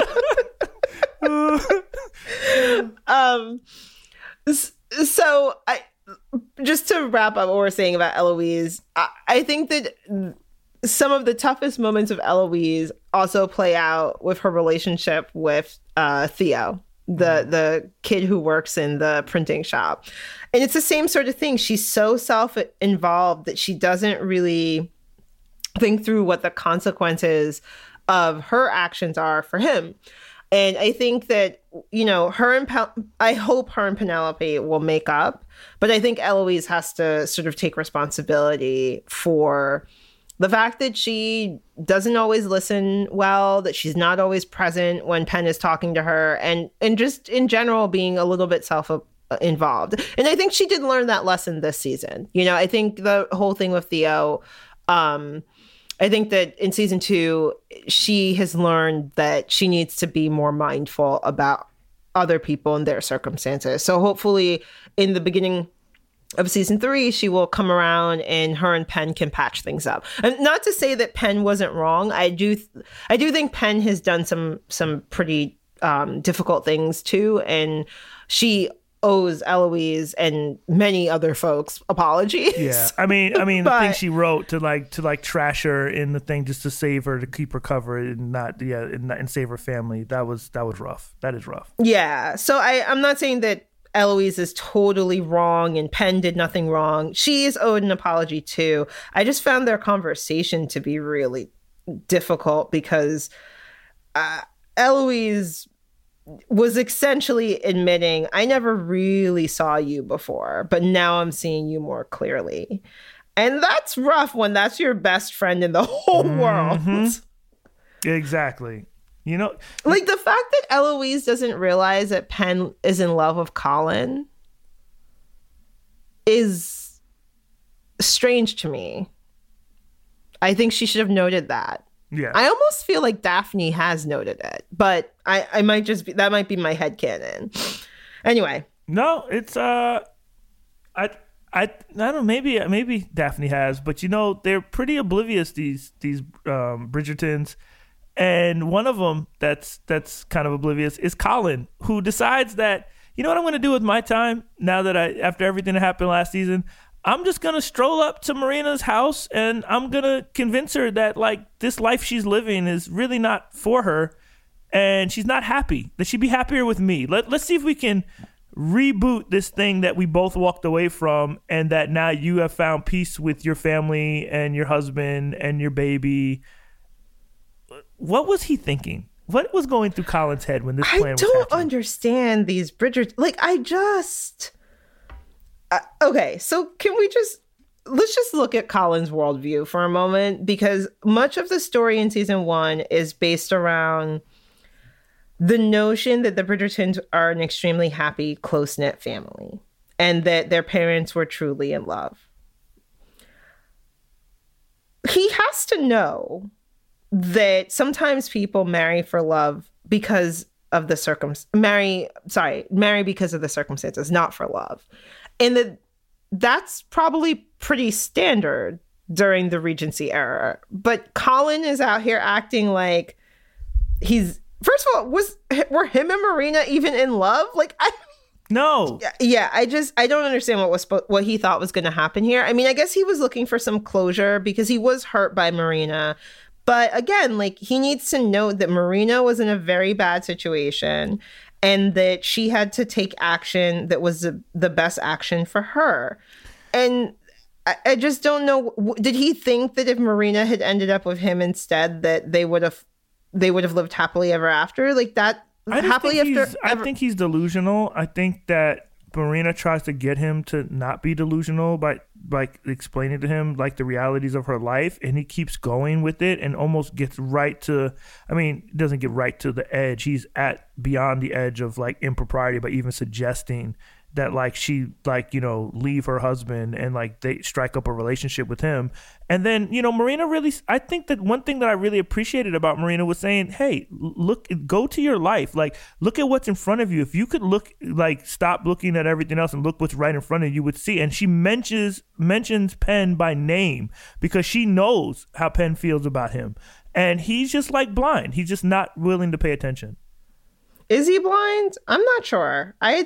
[SPEAKER 1] um, so I just to wrap up what we're saying about Eloise, I, I think that some of the toughest moments of Eloise also play out with her relationship with uh, Theo, the the kid who works in the printing shop. And it's the same sort of thing. She's so self-involved that she doesn't really think through what the consequences of her actions are for him. And I think that, you know, her and Pe- I hope her and Penelope will make up. But I think Eloise has to sort of take responsibility for the fact that she doesn't always listen well, that she's not always present when Penn is talking to her, and and just in general being a little bit self-involved. And I think she did learn that lesson this season. You know, I think the whole thing with Theo, um, I think that in season two, she has learned that she needs to be more mindful about other people and their circumstances. So hopefully in the beginning of season three, she will come around and her and Penn can patch things up. And not to say that Penn wasn't wrong. I do, th- I do think Penn has done some some pretty um, difficult things too, and she owes Eloise and many other folks apologies.
[SPEAKER 2] Yeah, I mean, I mean,
[SPEAKER 1] but,
[SPEAKER 2] the thing she wrote to like to like trash her in the thing just to save her, to keep her covered and not yeah and, and save her family. That was that was rough. That is rough.
[SPEAKER 1] Yeah. So I I'm not saying that Eloise is totally wrong and Penn did nothing wrong. She is owed an apology too. I just found their conversation to be really difficult because uh, Eloise was essentially admitting, I never really saw you before, but now I'm seeing you more clearly. And that's rough when that's your best friend in the whole
[SPEAKER 2] Mm-hmm.
[SPEAKER 1] world.
[SPEAKER 2] Exactly. You know,
[SPEAKER 1] like the fact that Eloise doesn't realize that Penn is in love with Colin is strange to me. I think she should have noted that.
[SPEAKER 2] yeah.
[SPEAKER 1] I almost feel like Daphne has noted it, but I, I might just be, that might be my headcanon. Anyway.
[SPEAKER 2] No, it's, uh, I, I, I don't know, maybe, maybe Daphne has, but you know, they're pretty oblivious, these, these, um, Bridgertons. And one of them that's that's kind of oblivious is Colin, who decides that, you know what I'm going to do with my time now that I, after everything that happened last season, I'm just going to stroll up to Marina's house and I'm going to convince her that like this life she's living is really not for her and she's not happy, that she'd be happier with me. Let, let's see if we can reboot this thing that we both walked away from and that now you have found peace with your family and your husband and your baby. What was he thinking? What was going through Colin's head when this plan
[SPEAKER 1] I
[SPEAKER 2] was
[SPEAKER 1] don't
[SPEAKER 2] happening?
[SPEAKER 1] understand these Bridgerton. Like, I just... Uh, okay, so can we just... Let's just look at Colin's worldview for a moment, because much of the story in season one is based around the notion that the Bridgertons are an extremely happy, close-knit family, and that their parents were truly in love. He has to know that sometimes people marry for love because of the circum marry sorry marry because of the circumstances, not for love, and that that's probably pretty standard during the Regency era. But Colin is out here acting like he's, first of all, was were him and Marina even in love? Like, I
[SPEAKER 2] No.
[SPEAKER 1] yeah, I just I don't understand what was what he thought was going to happen here. I mean, I guess he was looking for some closure because he was hurt by Marina. But again, like, he needs to know that Marina was in a very bad situation and that she had to take action that was the, the best action for her. And I, I just don't know. Did he think that if Marina had ended up with him instead, that they would have they would have lived happily ever after? Like that
[SPEAKER 2] I just
[SPEAKER 1] happily
[SPEAKER 2] think
[SPEAKER 1] after
[SPEAKER 2] he's, I
[SPEAKER 1] ever-
[SPEAKER 2] think he's delusional. I think that Marina tries to get him to not be delusional by like explaining to him like the realities of her life, and he keeps going with it and almost gets right to, I mean, doesn't get right to the edge. He's at beyond the edge of like impropriety by even suggesting that like she like, you know, leave her husband and like they strike up a relationship with him. And then, you know, Marina really, I think that one thing that I really appreciated about Marina was saying, hey, look, go to your life. Like, look at what's in front of you. If you could look, like, stop looking at everything else and look what's right in front of you, you would see. And she mentions, mentions Penn by name because she knows how Penn feels about him. And he's just like blind. He's just not willing to pay attention.
[SPEAKER 1] Is he blind? I'm not sure. I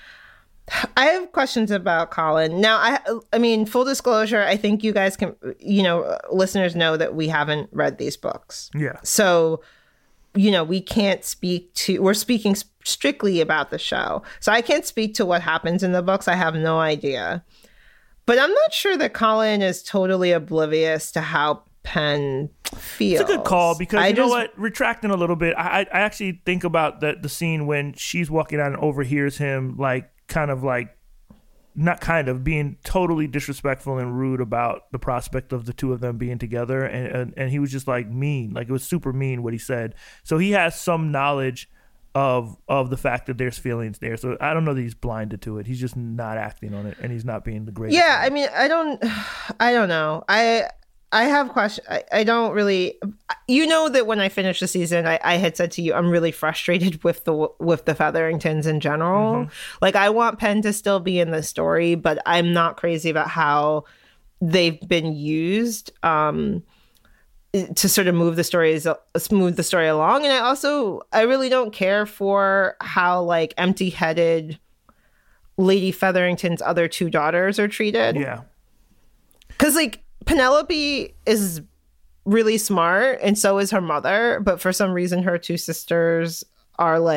[SPEAKER 1] I have questions about Colin. Now, I I mean, full disclosure, I think you guys can, you know, listeners know that we haven't read these books.
[SPEAKER 2] Yeah.
[SPEAKER 1] So, you know, we can't speak to, we're speaking strictly about the show. So I can't speak to what happens in the books. I have no idea. But I'm not sure that Colin is totally oblivious to how Penn feels.
[SPEAKER 2] It's a good call because
[SPEAKER 1] I
[SPEAKER 2] you know
[SPEAKER 1] just,
[SPEAKER 2] what? Retracting a little bit, I, I actually think about the, the scene when she's walking out and overhears him like, kind of like, not kind of, being totally disrespectful and rude about the prospect of the two of them being together. And, and, and he was just like mean, like it was super mean what he said. So he has some knowledge of of the fact that there's feelings there. So I don't know that he's blinded to it. He's just not acting on it and he's not being the greatest.
[SPEAKER 1] Yeah, I mean, I don't, I don't know. I I have questions. I, I don't really, you know that when I finished the season, I, I had said to you, I'm really frustrated with the with the Featheringtons in general. Mm-hmm. Like, I want Penn to still be in the story, but I'm not crazy about how they've been used um, to sort of move the stories, smooth the story along. And I also, I really don't care for how like empty-headed Lady Featherington's other two daughters are treated.
[SPEAKER 2] Yeah.
[SPEAKER 1] Because like, Penelope is really smart and so is her mother, but for some reason her two sisters are like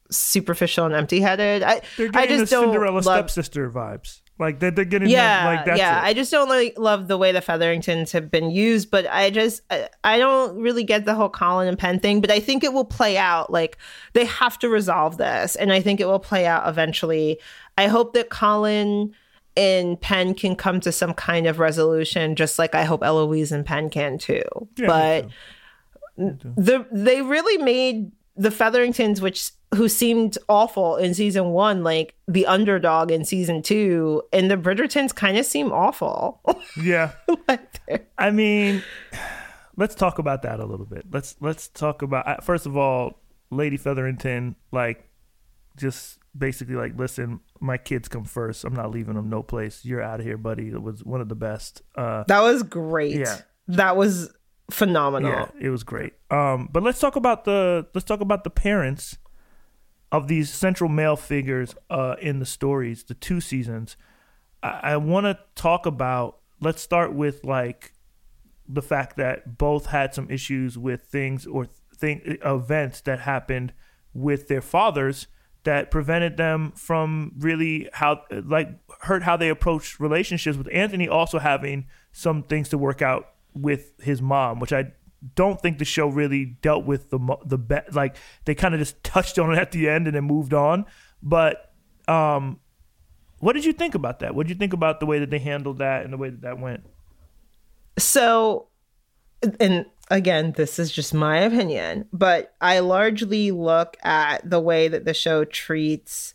[SPEAKER 1] superficial and empty-headed. I,
[SPEAKER 2] They're
[SPEAKER 1] I
[SPEAKER 2] getting
[SPEAKER 1] just
[SPEAKER 2] the
[SPEAKER 1] don't
[SPEAKER 2] Cinderella
[SPEAKER 1] love,
[SPEAKER 2] stepsister vibes. Like they're, they're getting
[SPEAKER 1] yeah,
[SPEAKER 2] the, like that's
[SPEAKER 1] yeah.
[SPEAKER 2] it.
[SPEAKER 1] I just don't like love the way the Featheringtons have been used, but I just I, I don't really get the whole Colin and Penn thing. But I think it will play out. Like they have to resolve this, and I think it will play out eventually. I hope that Colin and Penn can come to some kind of resolution, just like I hope Eloise and Penn can too.
[SPEAKER 2] Yeah,
[SPEAKER 1] but
[SPEAKER 2] me too. Me too.
[SPEAKER 1] the they really made the Featheringtons, which who seemed awful in season one, like the underdog in season two, and the Bridgertons kind of seem awful.
[SPEAKER 2] Yeah. I mean, let's talk about that a little bit. Let's let's talk about, first of all, Lady Featherington, like, just basically like, listen, my kids come first. I'm not leaving them no place. You're out of here, buddy. It was one of the best. Uh,
[SPEAKER 1] that was great.
[SPEAKER 2] Yeah.
[SPEAKER 1] That was phenomenal.
[SPEAKER 2] Yeah, it was great. Um, but let's talk about the let's talk about the parents of these central male figures uh, in the stories, the two seasons. I, I want to talk about. Let's start with like the fact that both had some issues with things or thing events that happened with their fathers that prevented them from really how like hurt how they approached relationships, with Anthony also having some things to work out with his mom, which I don't think the show really dealt with the the be- like they kind of just touched on it at the end and then moved on. But um, what did you think about that? What did you think about the way that they handled that and the way that that went?
[SPEAKER 1] So, and again, this is just my opinion, but I largely look at the way that the show treats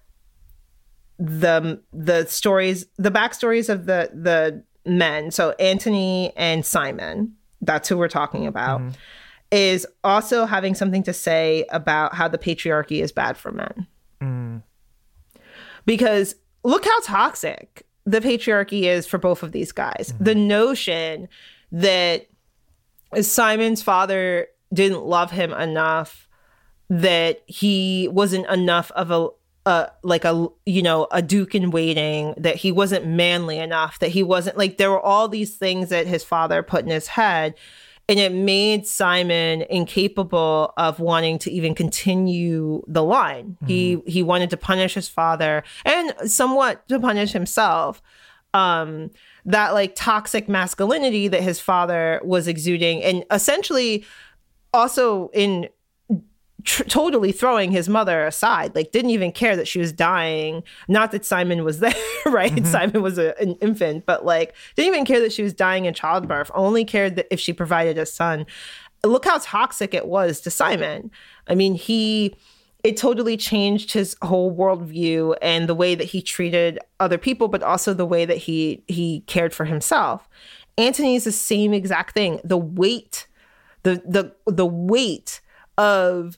[SPEAKER 1] the the stories, the backstories of the the men. So Anthony and Simon, that's who we're talking about, mm-hmm. is also having something to say about how the patriarchy is bad for men. Mm. Because look how toxic the patriarchy is for both of these guys. Mm-hmm. The notion that Simon's father didn't love him enough, that he wasn't enough of a Uh, like a, you know, a duke in waiting, that he wasn't manly enough, that he wasn't like, there were all these things that his father put in his head, and it made Simon incapable of wanting to even continue the line. Mm-hmm. He he wanted to punish his father and somewhat to punish himself. Um, that like toxic masculinity that his father was exuding, and essentially also in Tr- totally throwing his mother aside, like didn't even care that she was dying. Not that Simon was there, right? Mm-hmm. Simon was a, an infant, but like didn't even care that she was dying in childbirth. Only cared that if she provided a son. Look how toxic it was to Simon. I mean, he, it totally changed his whole worldview and the way that he treated other people, but also the way that he he cared for himself. Anthony is the same exact thing. The weight, the the the weight of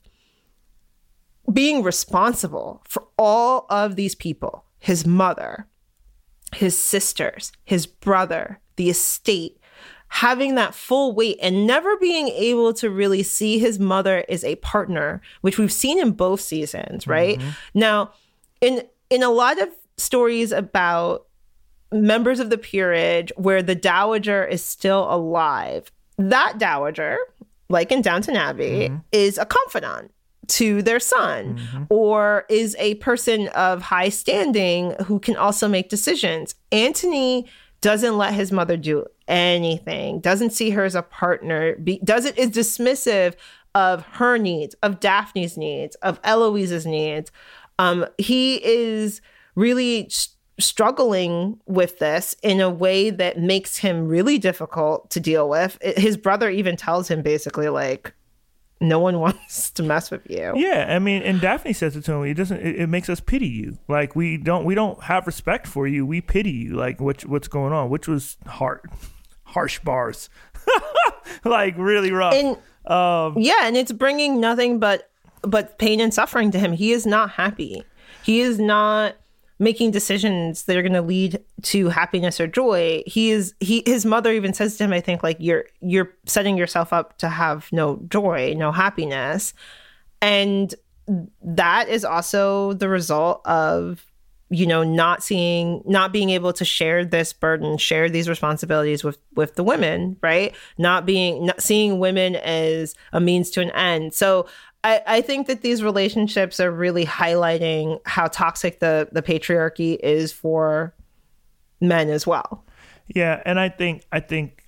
[SPEAKER 1] being responsible for all of these people, his mother, his sisters, his brother, the estate, having that full weight and never being able to really see his mother as a partner, which we've seen in both seasons, right? Mm-hmm. Now, in in a lot of stories about members of the peerage where the dowager is still alive, that dowager, like in Downton Abbey, mm-hmm. is a confidant to their son, mm-hmm. or is a person of high standing who can also make decisions. Anthony doesn't let his mother do anything, doesn't see her as a partner, be, doesn't is dismissive of her needs, of Daphne's needs, of Eloise's needs. Um, he is really st- struggling with this in a way that makes him really difficult to deal with. His brother even tells him basically like, no one wants to mess with you.
[SPEAKER 2] Yeah, I mean, and Daphne says it to him. It doesn't. It, it makes us pity you. Like we don't. We don't have respect for you. We pity you. Like what, what's going on? Which was hard, harsh bars, like really rough.
[SPEAKER 1] And, um, yeah, and it's bringing nothing but but pain and suffering to him. He is not happy. He is not making decisions that are going to lead to happiness or joy. He is he his mother even says to him, I think, like, you're you're setting yourself up to have no joy, no happiness. And that is also the result of, you know, not seeing, not being able to share this burden, share these responsibilities with with the women, right? Not being, not seeing women as a means to an end. So I, I think that these relationships are really highlighting how toxic the, the patriarchy is for men as well.
[SPEAKER 2] Yeah, and I think I think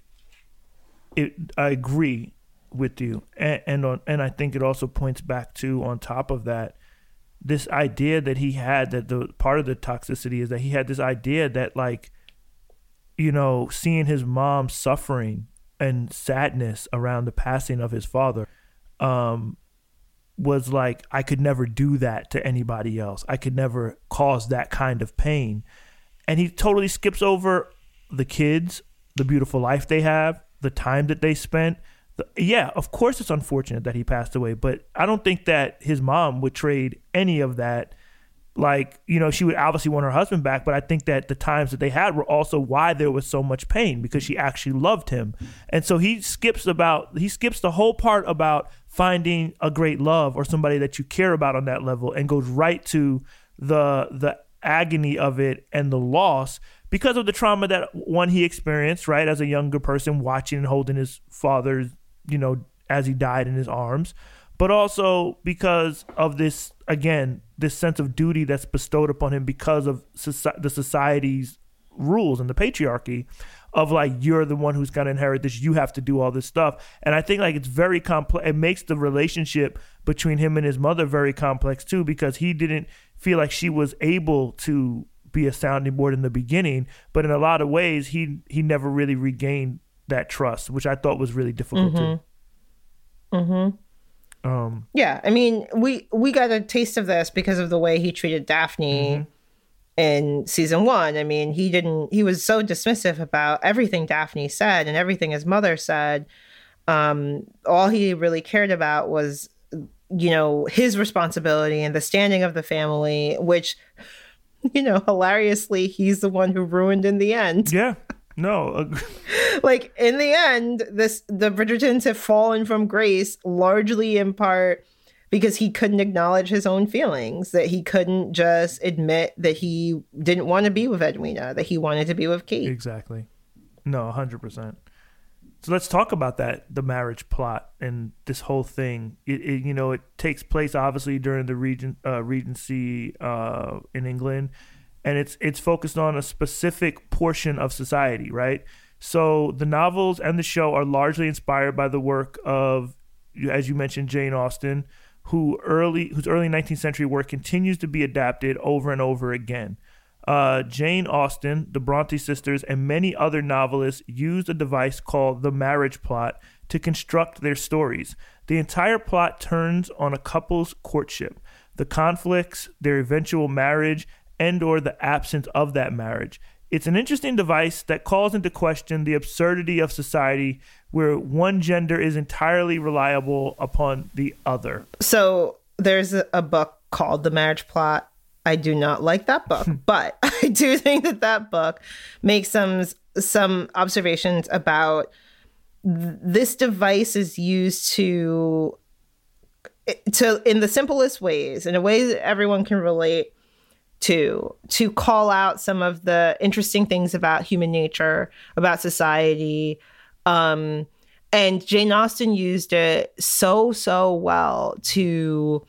[SPEAKER 2] it. I agree with you, and and, on, and I think it also points back to, on top of that, this idea that he had, that the part of the toxicity is that he had this idea that, like, you know, seeing his mom suffering and sadness around the passing of his father, um, was like, I could never do that to anybody else. I could never cause that kind of pain. And he totally skips over the kids, the beautiful life they have, the time that they spent. The, yeah, of course it's unfortunate that he passed away, but I don't think that his mom would trade any of that. Like, you know, she would obviously want her husband back, but I think that the times that they had were also why there was so much pain, because she actually loved him. And so he skips about, he skips the whole part about finding a great love or somebody that you care about on that level, and goes right to the the agony of it and the loss because of the trauma that, one, he experienced, right, as a younger person, watching and holding his father, you know, as he died in his arms, but also because of this, again, this sense of duty that's bestowed upon him because of soci- the society's rules and the patriarchy of, like, you're the one who's going to inherit this, you have to do all this stuff. And I think, like, it's very complex. It makes the relationship between him and his mother very complex too, because he didn't feel like she was able to be a sounding board in the beginning, but in a lot of ways he he never really regained that trust, which I thought was really difficult
[SPEAKER 1] mm-hmm.
[SPEAKER 2] too.
[SPEAKER 1] Mm-hmm.
[SPEAKER 2] Um,
[SPEAKER 1] yeah, I mean, we we got a taste of this because of the way he treated Daphne mm-hmm. in season one. I mean, he didn't. He was so dismissive about everything Daphne said and everything his mother said. Um, all he really cared about was, you know, his responsibility and the standing of the family, which, you know, hilariously, he's the one who ruined in the end.
[SPEAKER 2] Yeah. No.
[SPEAKER 1] Like, in the end, this the Bridgertons have fallen from grace largely in part because he couldn't acknowledge his own feelings, that he couldn't just admit that he didn't want to be with Edwina, that he wanted to be with Kate.
[SPEAKER 2] Exactly. No, one hundred percent. So let's talk about that, the marriage plot and this whole thing. It, it you know, it takes place obviously during the Regent, uh, Regency uh, in England, and it's it's focused on a specific portion of society, right? So the novels and the show are largely inspired by the work of, as you mentioned, Jane Austen, who early whose early nineteenth century work continues to be adapted over and over again. Uh, Jane Austen, the Bronte sisters, and many other novelists used a device called the marriage plot to construct their stories. The entire plot turns on a couple's courtship, the conflicts, their eventual marriage, and or the absence of that marriage. It's an interesting device that calls into question the absurdity of society where one gender is entirely reliable upon the other.
[SPEAKER 1] So there's a, a book called The Marriage Plot. I do not like that book, but I do think that that book makes some some observations about th- this device is used to to in the simplest ways, in a way that everyone can relate to, to call out some of the interesting things about human nature, about society. Um, and Jane Austen used it so, so well to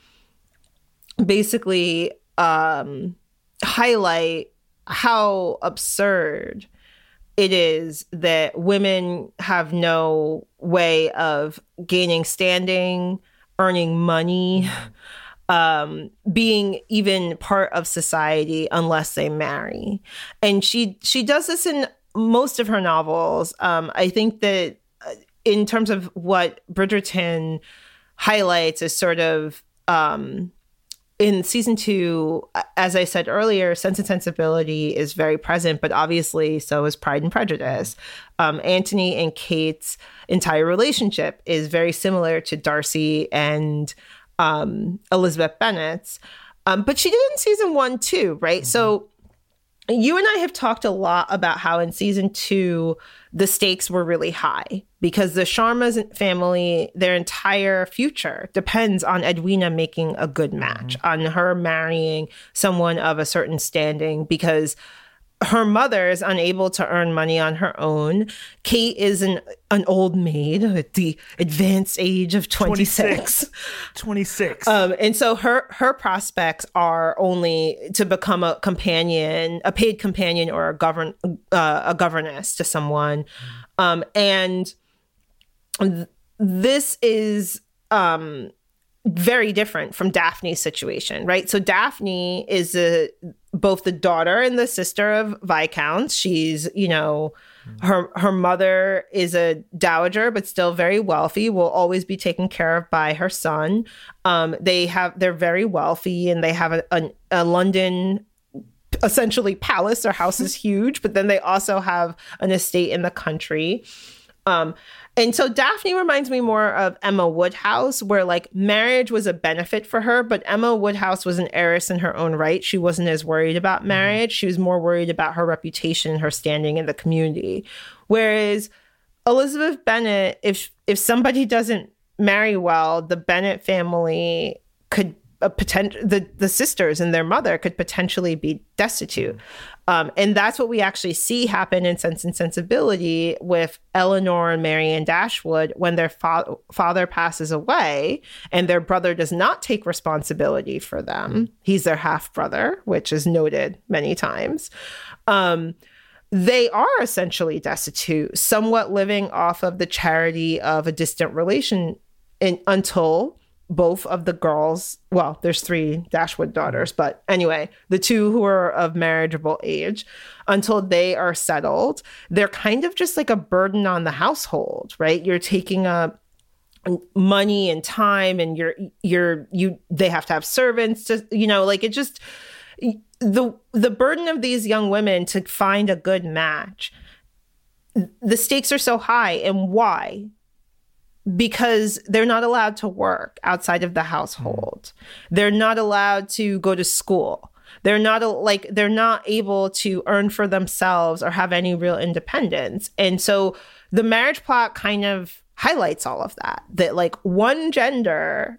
[SPEAKER 1] basically um, highlight how absurd it is that women have no way of gaining standing, earning money, um, being even part of society unless they marry. And she she does this in most of her novels. Um, I think that in terms of what Bridgerton highlights is sort of um, in season two, as I said earlier, Sense and Sensibility is very present, but obviously so is Pride and Prejudice. Um, Anthony and Kate's entire relationship is very similar to Darcy and um, Elizabeth Bennet's. Um, but she did it in season one too, right? Mm-hmm. So you and I have talked a lot about how in season two, the stakes were really high because the Sharma family, their entire future depends on Edwina making a good match, mm-hmm. on her marrying someone of a certain standing, because her mother is unable to earn money on her own. Kate is an an old maid at the advanced age of twenty-six.
[SPEAKER 2] twenty-six.
[SPEAKER 1] Um, and so her her prospects are only to become a companion, a paid companion, or a govern uh, a governess to someone. Um, and th- this is um, very different from Daphne's situation, right? So Daphne is a both the daughter and the sister of viscounts. She's, you know, her her mother is a dowager, but still very wealthy, will always be taken care of by her son. Um, they have, they're very wealthy, and they have a, a, a London, essentially palace. Their house is huge, but then they also have an estate in the country. Um, and so Daphne reminds me more of Emma Woodhouse, where like marriage was a benefit for her, but Emma Woodhouse was an heiress in her own right. She wasn't as worried about marriage. She was more worried about her reputation, her standing in the community. Whereas Elizabeth Bennet, if if somebody doesn't marry well, the Bennet family could a potential the the sisters and their mother could potentially be destitute. Um, and that's what we actually see happen in Sense and Sensibility with Eleanor and Marianne Dashwood when their fa- father passes away and their brother does not take responsibility for them. He's their half brother, which is noted many times. Um, they are essentially destitute, somewhat living off of the charity of a distant relation in, until both of the girls, well, there's three Dashwood daughters, but anyway, the two who are of marriageable age, until they are settled, they're kind of just like a burden on the household, right? You're taking up money and time, and you're, you're, you, they have to have servants to, you know, like it just, the, the burden of these young women to find a good match, the stakes are so high. And why? Because they're not allowed to work outside of the household. They're not allowed to go to school. They're not like they're not able to earn for themselves or have any real independence. And so the marriage plot kind of highlights all of that, that like one gender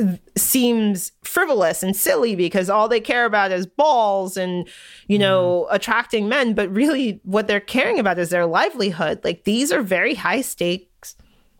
[SPEAKER 1] seems frivolous and silly because all they care about is balls and, you know, mm. attracting men. But really what they're caring about is their livelihood. Like these are very high stakes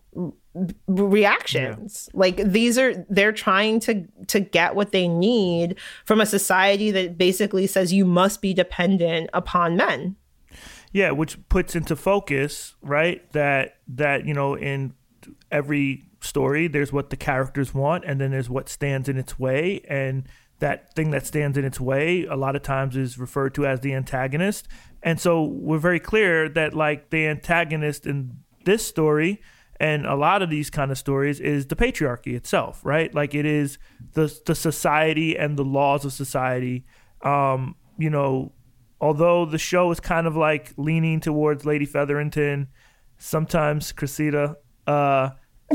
[SPEAKER 1] reactions. Yeah. Like these are, they're trying to to get what they need from a society that basically says you must be dependent upon men.
[SPEAKER 2] Yeah, which puts into focus, right, that that you know, in every story there's what the characters want, and then there's what stands in its way, and that thing that stands in its way a lot of times is referred to as the antagonist. And so we're very clear that like the antagonist in this story and a lot of these kind of stories is the patriarchy itself, right? Like it is the the society and the laws of society. Um, you know, although the show is kind of like leaning towards Lady Featherington, sometimes Cressida, uh,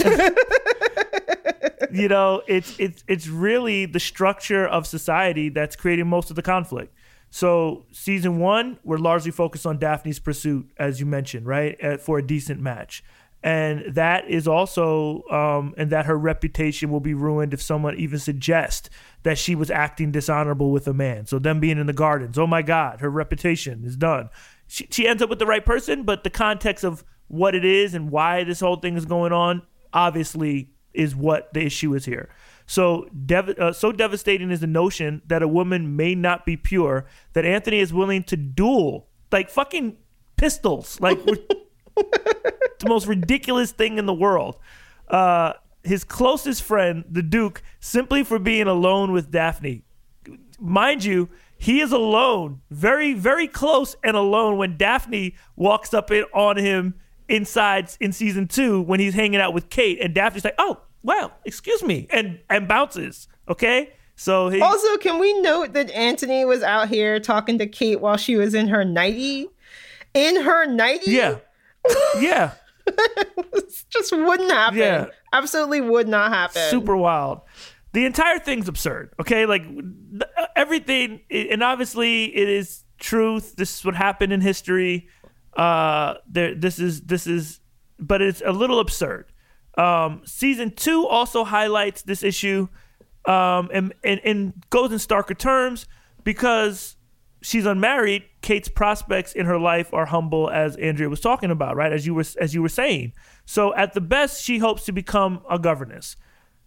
[SPEAKER 2] you know, it's it's it's really the structure of society that's creating most of the conflict. So season one, we're largely focused on Daphne's pursuit, as you mentioned, right, for a decent match. And that is also, um, and that her reputation will be ruined if someone even suggests that she was acting dishonorable with a man. So them being in the gardens, oh my God, her reputation is done. She, she ends up with the right person, but the context of what it is and why this whole thing is going on obviously is what the issue is here. So, dev- uh, so devastating is the notion that a woman may not be pure that Anthony is willing to duel, like fucking pistols, like. The most ridiculous thing in the world. Uh, his closest friend, the Duke, simply for being alone with Daphne. Mind you, he is alone, very, very close and alone when Daphne walks up in, on him inside in season two when he's hanging out with Kate, and Daphne's like, "Oh, well, excuse me," and and bounces. Okay, so he-
[SPEAKER 1] also, can we note that Anthony was out here talking to Kate while she was in her nightie? In her nightie?
[SPEAKER 2] Yeah. Yeah.
[SPEAKER 1] It just wouldn't happen. Yeah. Absolutely would not happen.
[SPEAKER 2] Super wild. The entire thing's absurd. Okay, like everything, and obviously it is truth. This is what happened in history. Uh, there. This is this is, but it's a little absurd. Um, season two also highlights this issue, um, and, and and goes in starker terms because she's unmarried, Kate's prospects in her life are humble, as Andrea was talking about, right? As you were as you were saying. So at the best, she hopes to become a governess.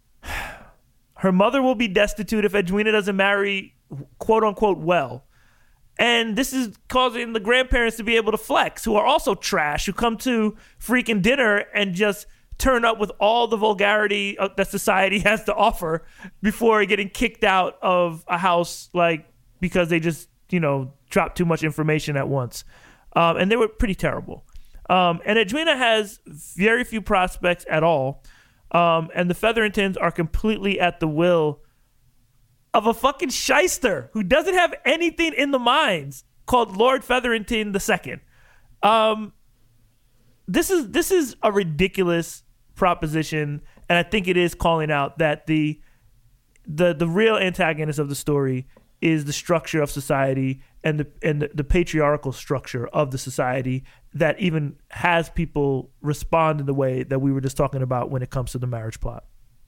[SPEAKER 2] Her mother will be destitute if Edwina doesn't marry, quote unquote, well. And this is causing the grandparents to be able to flex, who are also trash, who come to freaking dinner and just turn up with all the vulgarity that society has to offer before getting kicked out of a house, like, because they just, you know, dropped too much information at once. Um, and they were pretty terrible. Um, and Edwina has very few prospects at all. Um, and the Featheringtons are completely at the will of a fucking shyster who doesn't have anything in the mines, called Lord Featherington the Second. Um, this is this is a ridiculous proposition, and I think it is calling out that the the the real antagonist of the story is the structure of society and the and the, the patriarchal structure of the society that even has people respond in the way that we were just talking about when it comes to the marriage plot.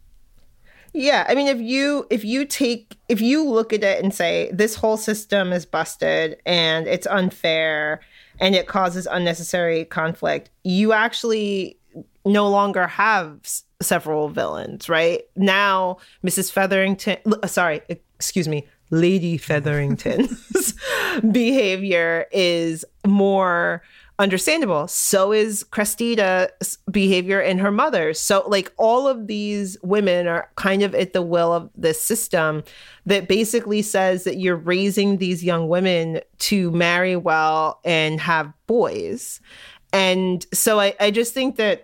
[SPEAKER 1] Yeah, I mean, if you if you take if you look at it and say this whole system is busted and it's unfair and it causes unnecessary conflict, you actually no longer have s- several villains, right? Now, Missus Featherington, sorry, excuse me, Lady Featherington's behavior is more understandable. So is Cressida's behavior and her mother's. So like all of these women are kind of at the will of this system that basically says that you're raising these young women to marry well and have boys. And so I, I just think that,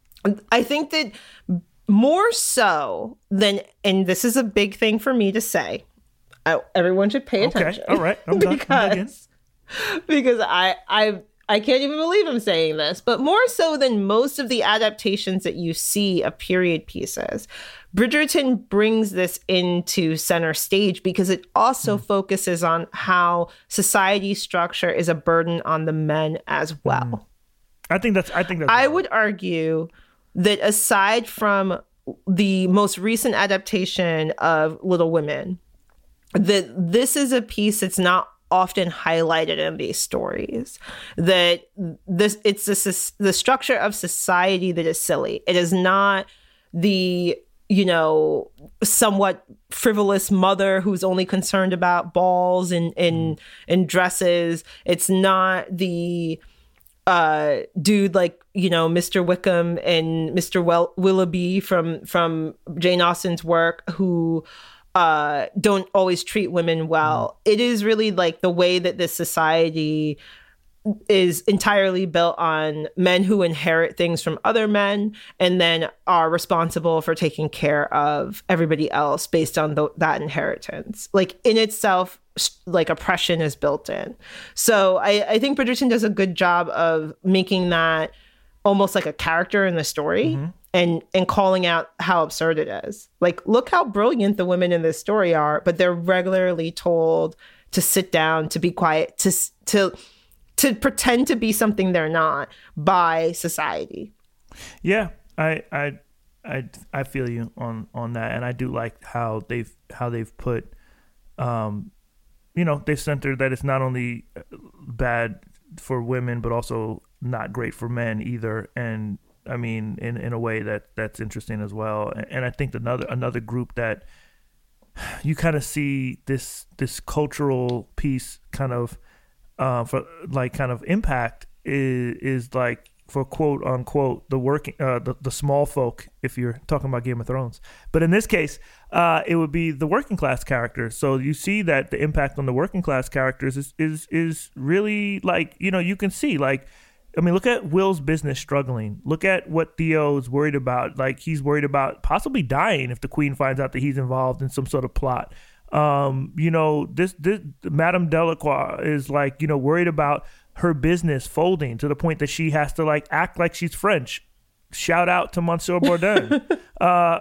[SPEAKER 1] I think that more so than, and this is a big thing for me to say, I, everyone should pay attention.
[SPEAKER 2] Okay, all right. I'm done.
[SPEAKER 1] because, because I, I, I can't even believe I'm saying this, but more so than most of the adaptations that you see of period pieces, Bridgerton brings this into center stage because it also mm. focuses on how society structure is a burden on the men as well. Mm.
[SPEAKER 2] I think that's, I think that's,
[SPEAKER 1] I would argue that aside from the most recent adaptation of Little Women, that this is a piece that's not often highlighted in these stories, that this it's the, the structure of society that is silly. It is not the, you know, somewhat frivolous mother who's only concerned about balls and and, and dresses. It's not the uh, dude like, you know, Mister Wickham and Mister Well- Willoughby from from Jane Austen's work who uh, don't always treat women well. It is really like the way that this society is entirely built on men who inherit things from other men and then are responsible for taking care of everybody else based on the, that inheritance. Like in itself, like oppression is built in. So I, I think Bridgerton does a good job of making that almost like a character in the story. Mm-hmm. And and calling out how absurd it is. Like, look how brilliant the women in this story are, but they're regularly told to sit down, to be quiet, to to to pretend to be something they're not by society.
[SPEAKER 2] Yeah, I I I I feel you on on that, and I do like how they've how they've put, um, you know, they've centered that it's not only bad for women, but also not great for men either, and I mean, in, in a way that that's interesting as well. And I think another another group that you kind of see this this cultural piece kind of uh, for like kind of impact is is like for quote unquote the working uh, the the small folk, if you're talking about Game of Thrones. But in this case, uh, it would be the working class characters. So you see that the impact on the working class characters is is is really like, you know, you can see like. I mean, look at Will's business struggling. Look at what Theo's worried about. Like, he's worried about possibly dying if the queen finds out that he's involved in some sort of plot. Um, you know, this, this Madame Delacroix is like, you know, worried about her business folding to the point that she has to like act like she's French. Shout out to Monsieur Bourdin. uh,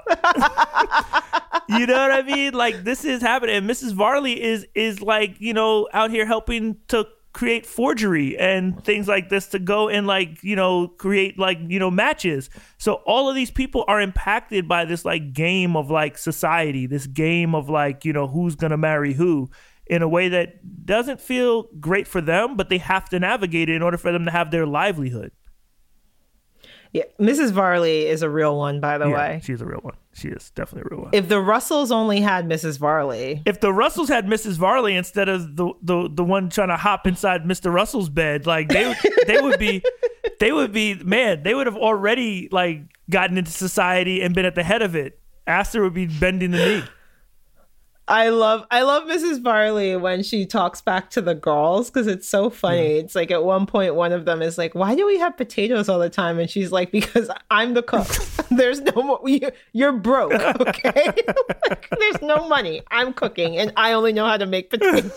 [SPEAKER 2] you know what I mean? Like, this is happening. And Missus Varley is is like, you know, out here helping to create forgery and things like this to go and like, you know, create like, you know, matches. So all of these people are impacted by this like game of like society, this game of like, you know, who's going to marry who. in a way that doesn't feel great for them, but they have to navigate it in order for them to have their livelihood.
[SPEAKER 1] Yeah, Missus Varley is a real one, by the
[SPEAKER 2] yeah,
[SPEAKER 1] way.
[SPEAKER 2] She's a real one. She is definitely a real one.
[SPEAKER 1] If the Russells only had Missus Varley.
[SPEAKER 2] If the Russells had Missus Varley instead of the the, the one trying to hop inside Mister Russell's bed, like they they would be they would be man, they would have already like gotten into society and been at the head of it. Aster would be bending the knee.
[SPEAKER 1] I love I love Missus Varley when she talks back to the girls because it's so funny. Yeah. It's like at one point one of them is like, "Why do we have potatoes all the time?" And she's like, "Because I'm the cook. There's no more. You're broke, okay? Like, there's no money. I'm cooking, and I only know how to make potatoes."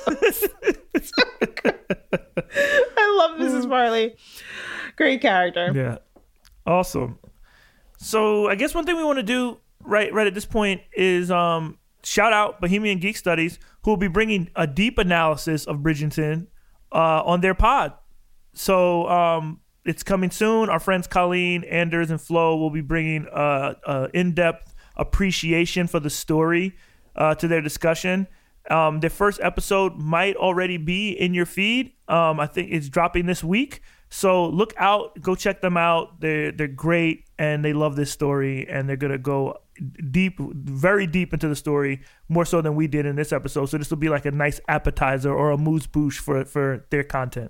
[SPEAKER 1] I love Missus Varley. Great character.
[SPEAKER 2] Yeah, awesome. So I guess one thing we want to do right right at this point is um. shout out Bohemian Geek Studies, who will be bringing a deep analysis of Bridgerton uh, on their pod. So um, it's coming soon. Our friends Colleen, Anders, and Flo will be bringing uh, uh, in-depth appreciation for the story uh, to their discussion. Um, their first episode might already be in your feed. Um, I think it's dropping this week. So look out, go check them out. They're, they're great, and they love this story, and they're going to go deep, very deep into the story, more so than we did in this episode. So this will be like a nice appetizer or a moose bouche for, for their content.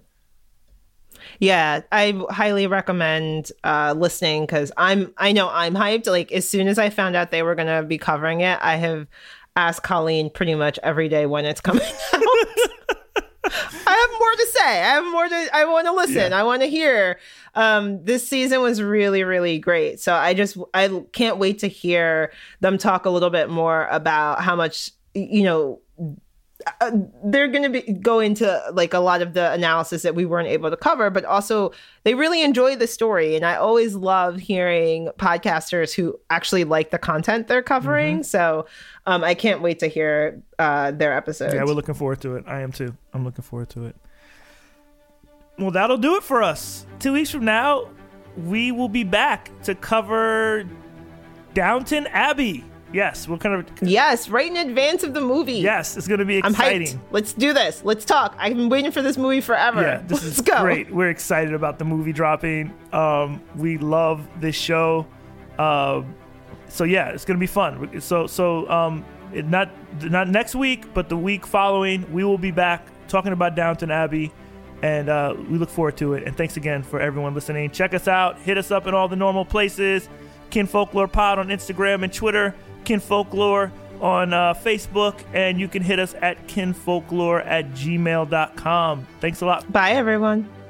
[SPEAKER 1] Yeah, I highly recommend uh, listening because I'm, I know I'm hyped. Like as soon as I found out they were going to be covering it, I have asked Colleen pretty much every day when it's coming out. I have more to say. I have more to, I want to listen. Yeah. I want to hear. Um, this season was really, really great. So I just, I can't wait to hear them talk a little bit more about how much, you know, uh, they're going to be go into like a lot of the analysis that we weren't able to cover, but also they really enjoy the story. And I always love hearing podcasters who actually like the content they're covering. Mm-hmm. So um, I can't wait to hear uh, their episodes.
[SPEAKER 2] Yeah, we're looking forward to it. I am too. I'm looking forward to it. Well, that'll do it for us. Two weeks from now, we will be back to cover Downton Abbey. Yes, we'll kind of...
[SPEAKER 1] Yes, right in advance of the movie.
[SPEAKER 2] Yes, it's going to be exciting.
[SPEAKER 1] I'm hyped. Let's do this. Let's talk. I've been waiting for this movie forever.
[SPEAKER 2] Yeah, this
[SPEAKER 1] Let's
[SPEAKER 2] is
[SPEAKER 1] go.
[SPEAKER 2] Great. We're excited about the movie dropping. Um, we love this show. Uh, so yeah, it's going to be fun. So so um, it not not next week, but the week following, we will be back talking about Downton Abbey. And uh, we look forward to it. And thanks again for everyone listening. Check us out. Hit us up in all the normal places. Kin Folklore Pod on Instagram and Twitter. Kin Folklore on uh, Facebook. And you can hit us at kinfolklore at gmail dot com. Thanks a lot.
[SPEAKER 1] Bye, everyone.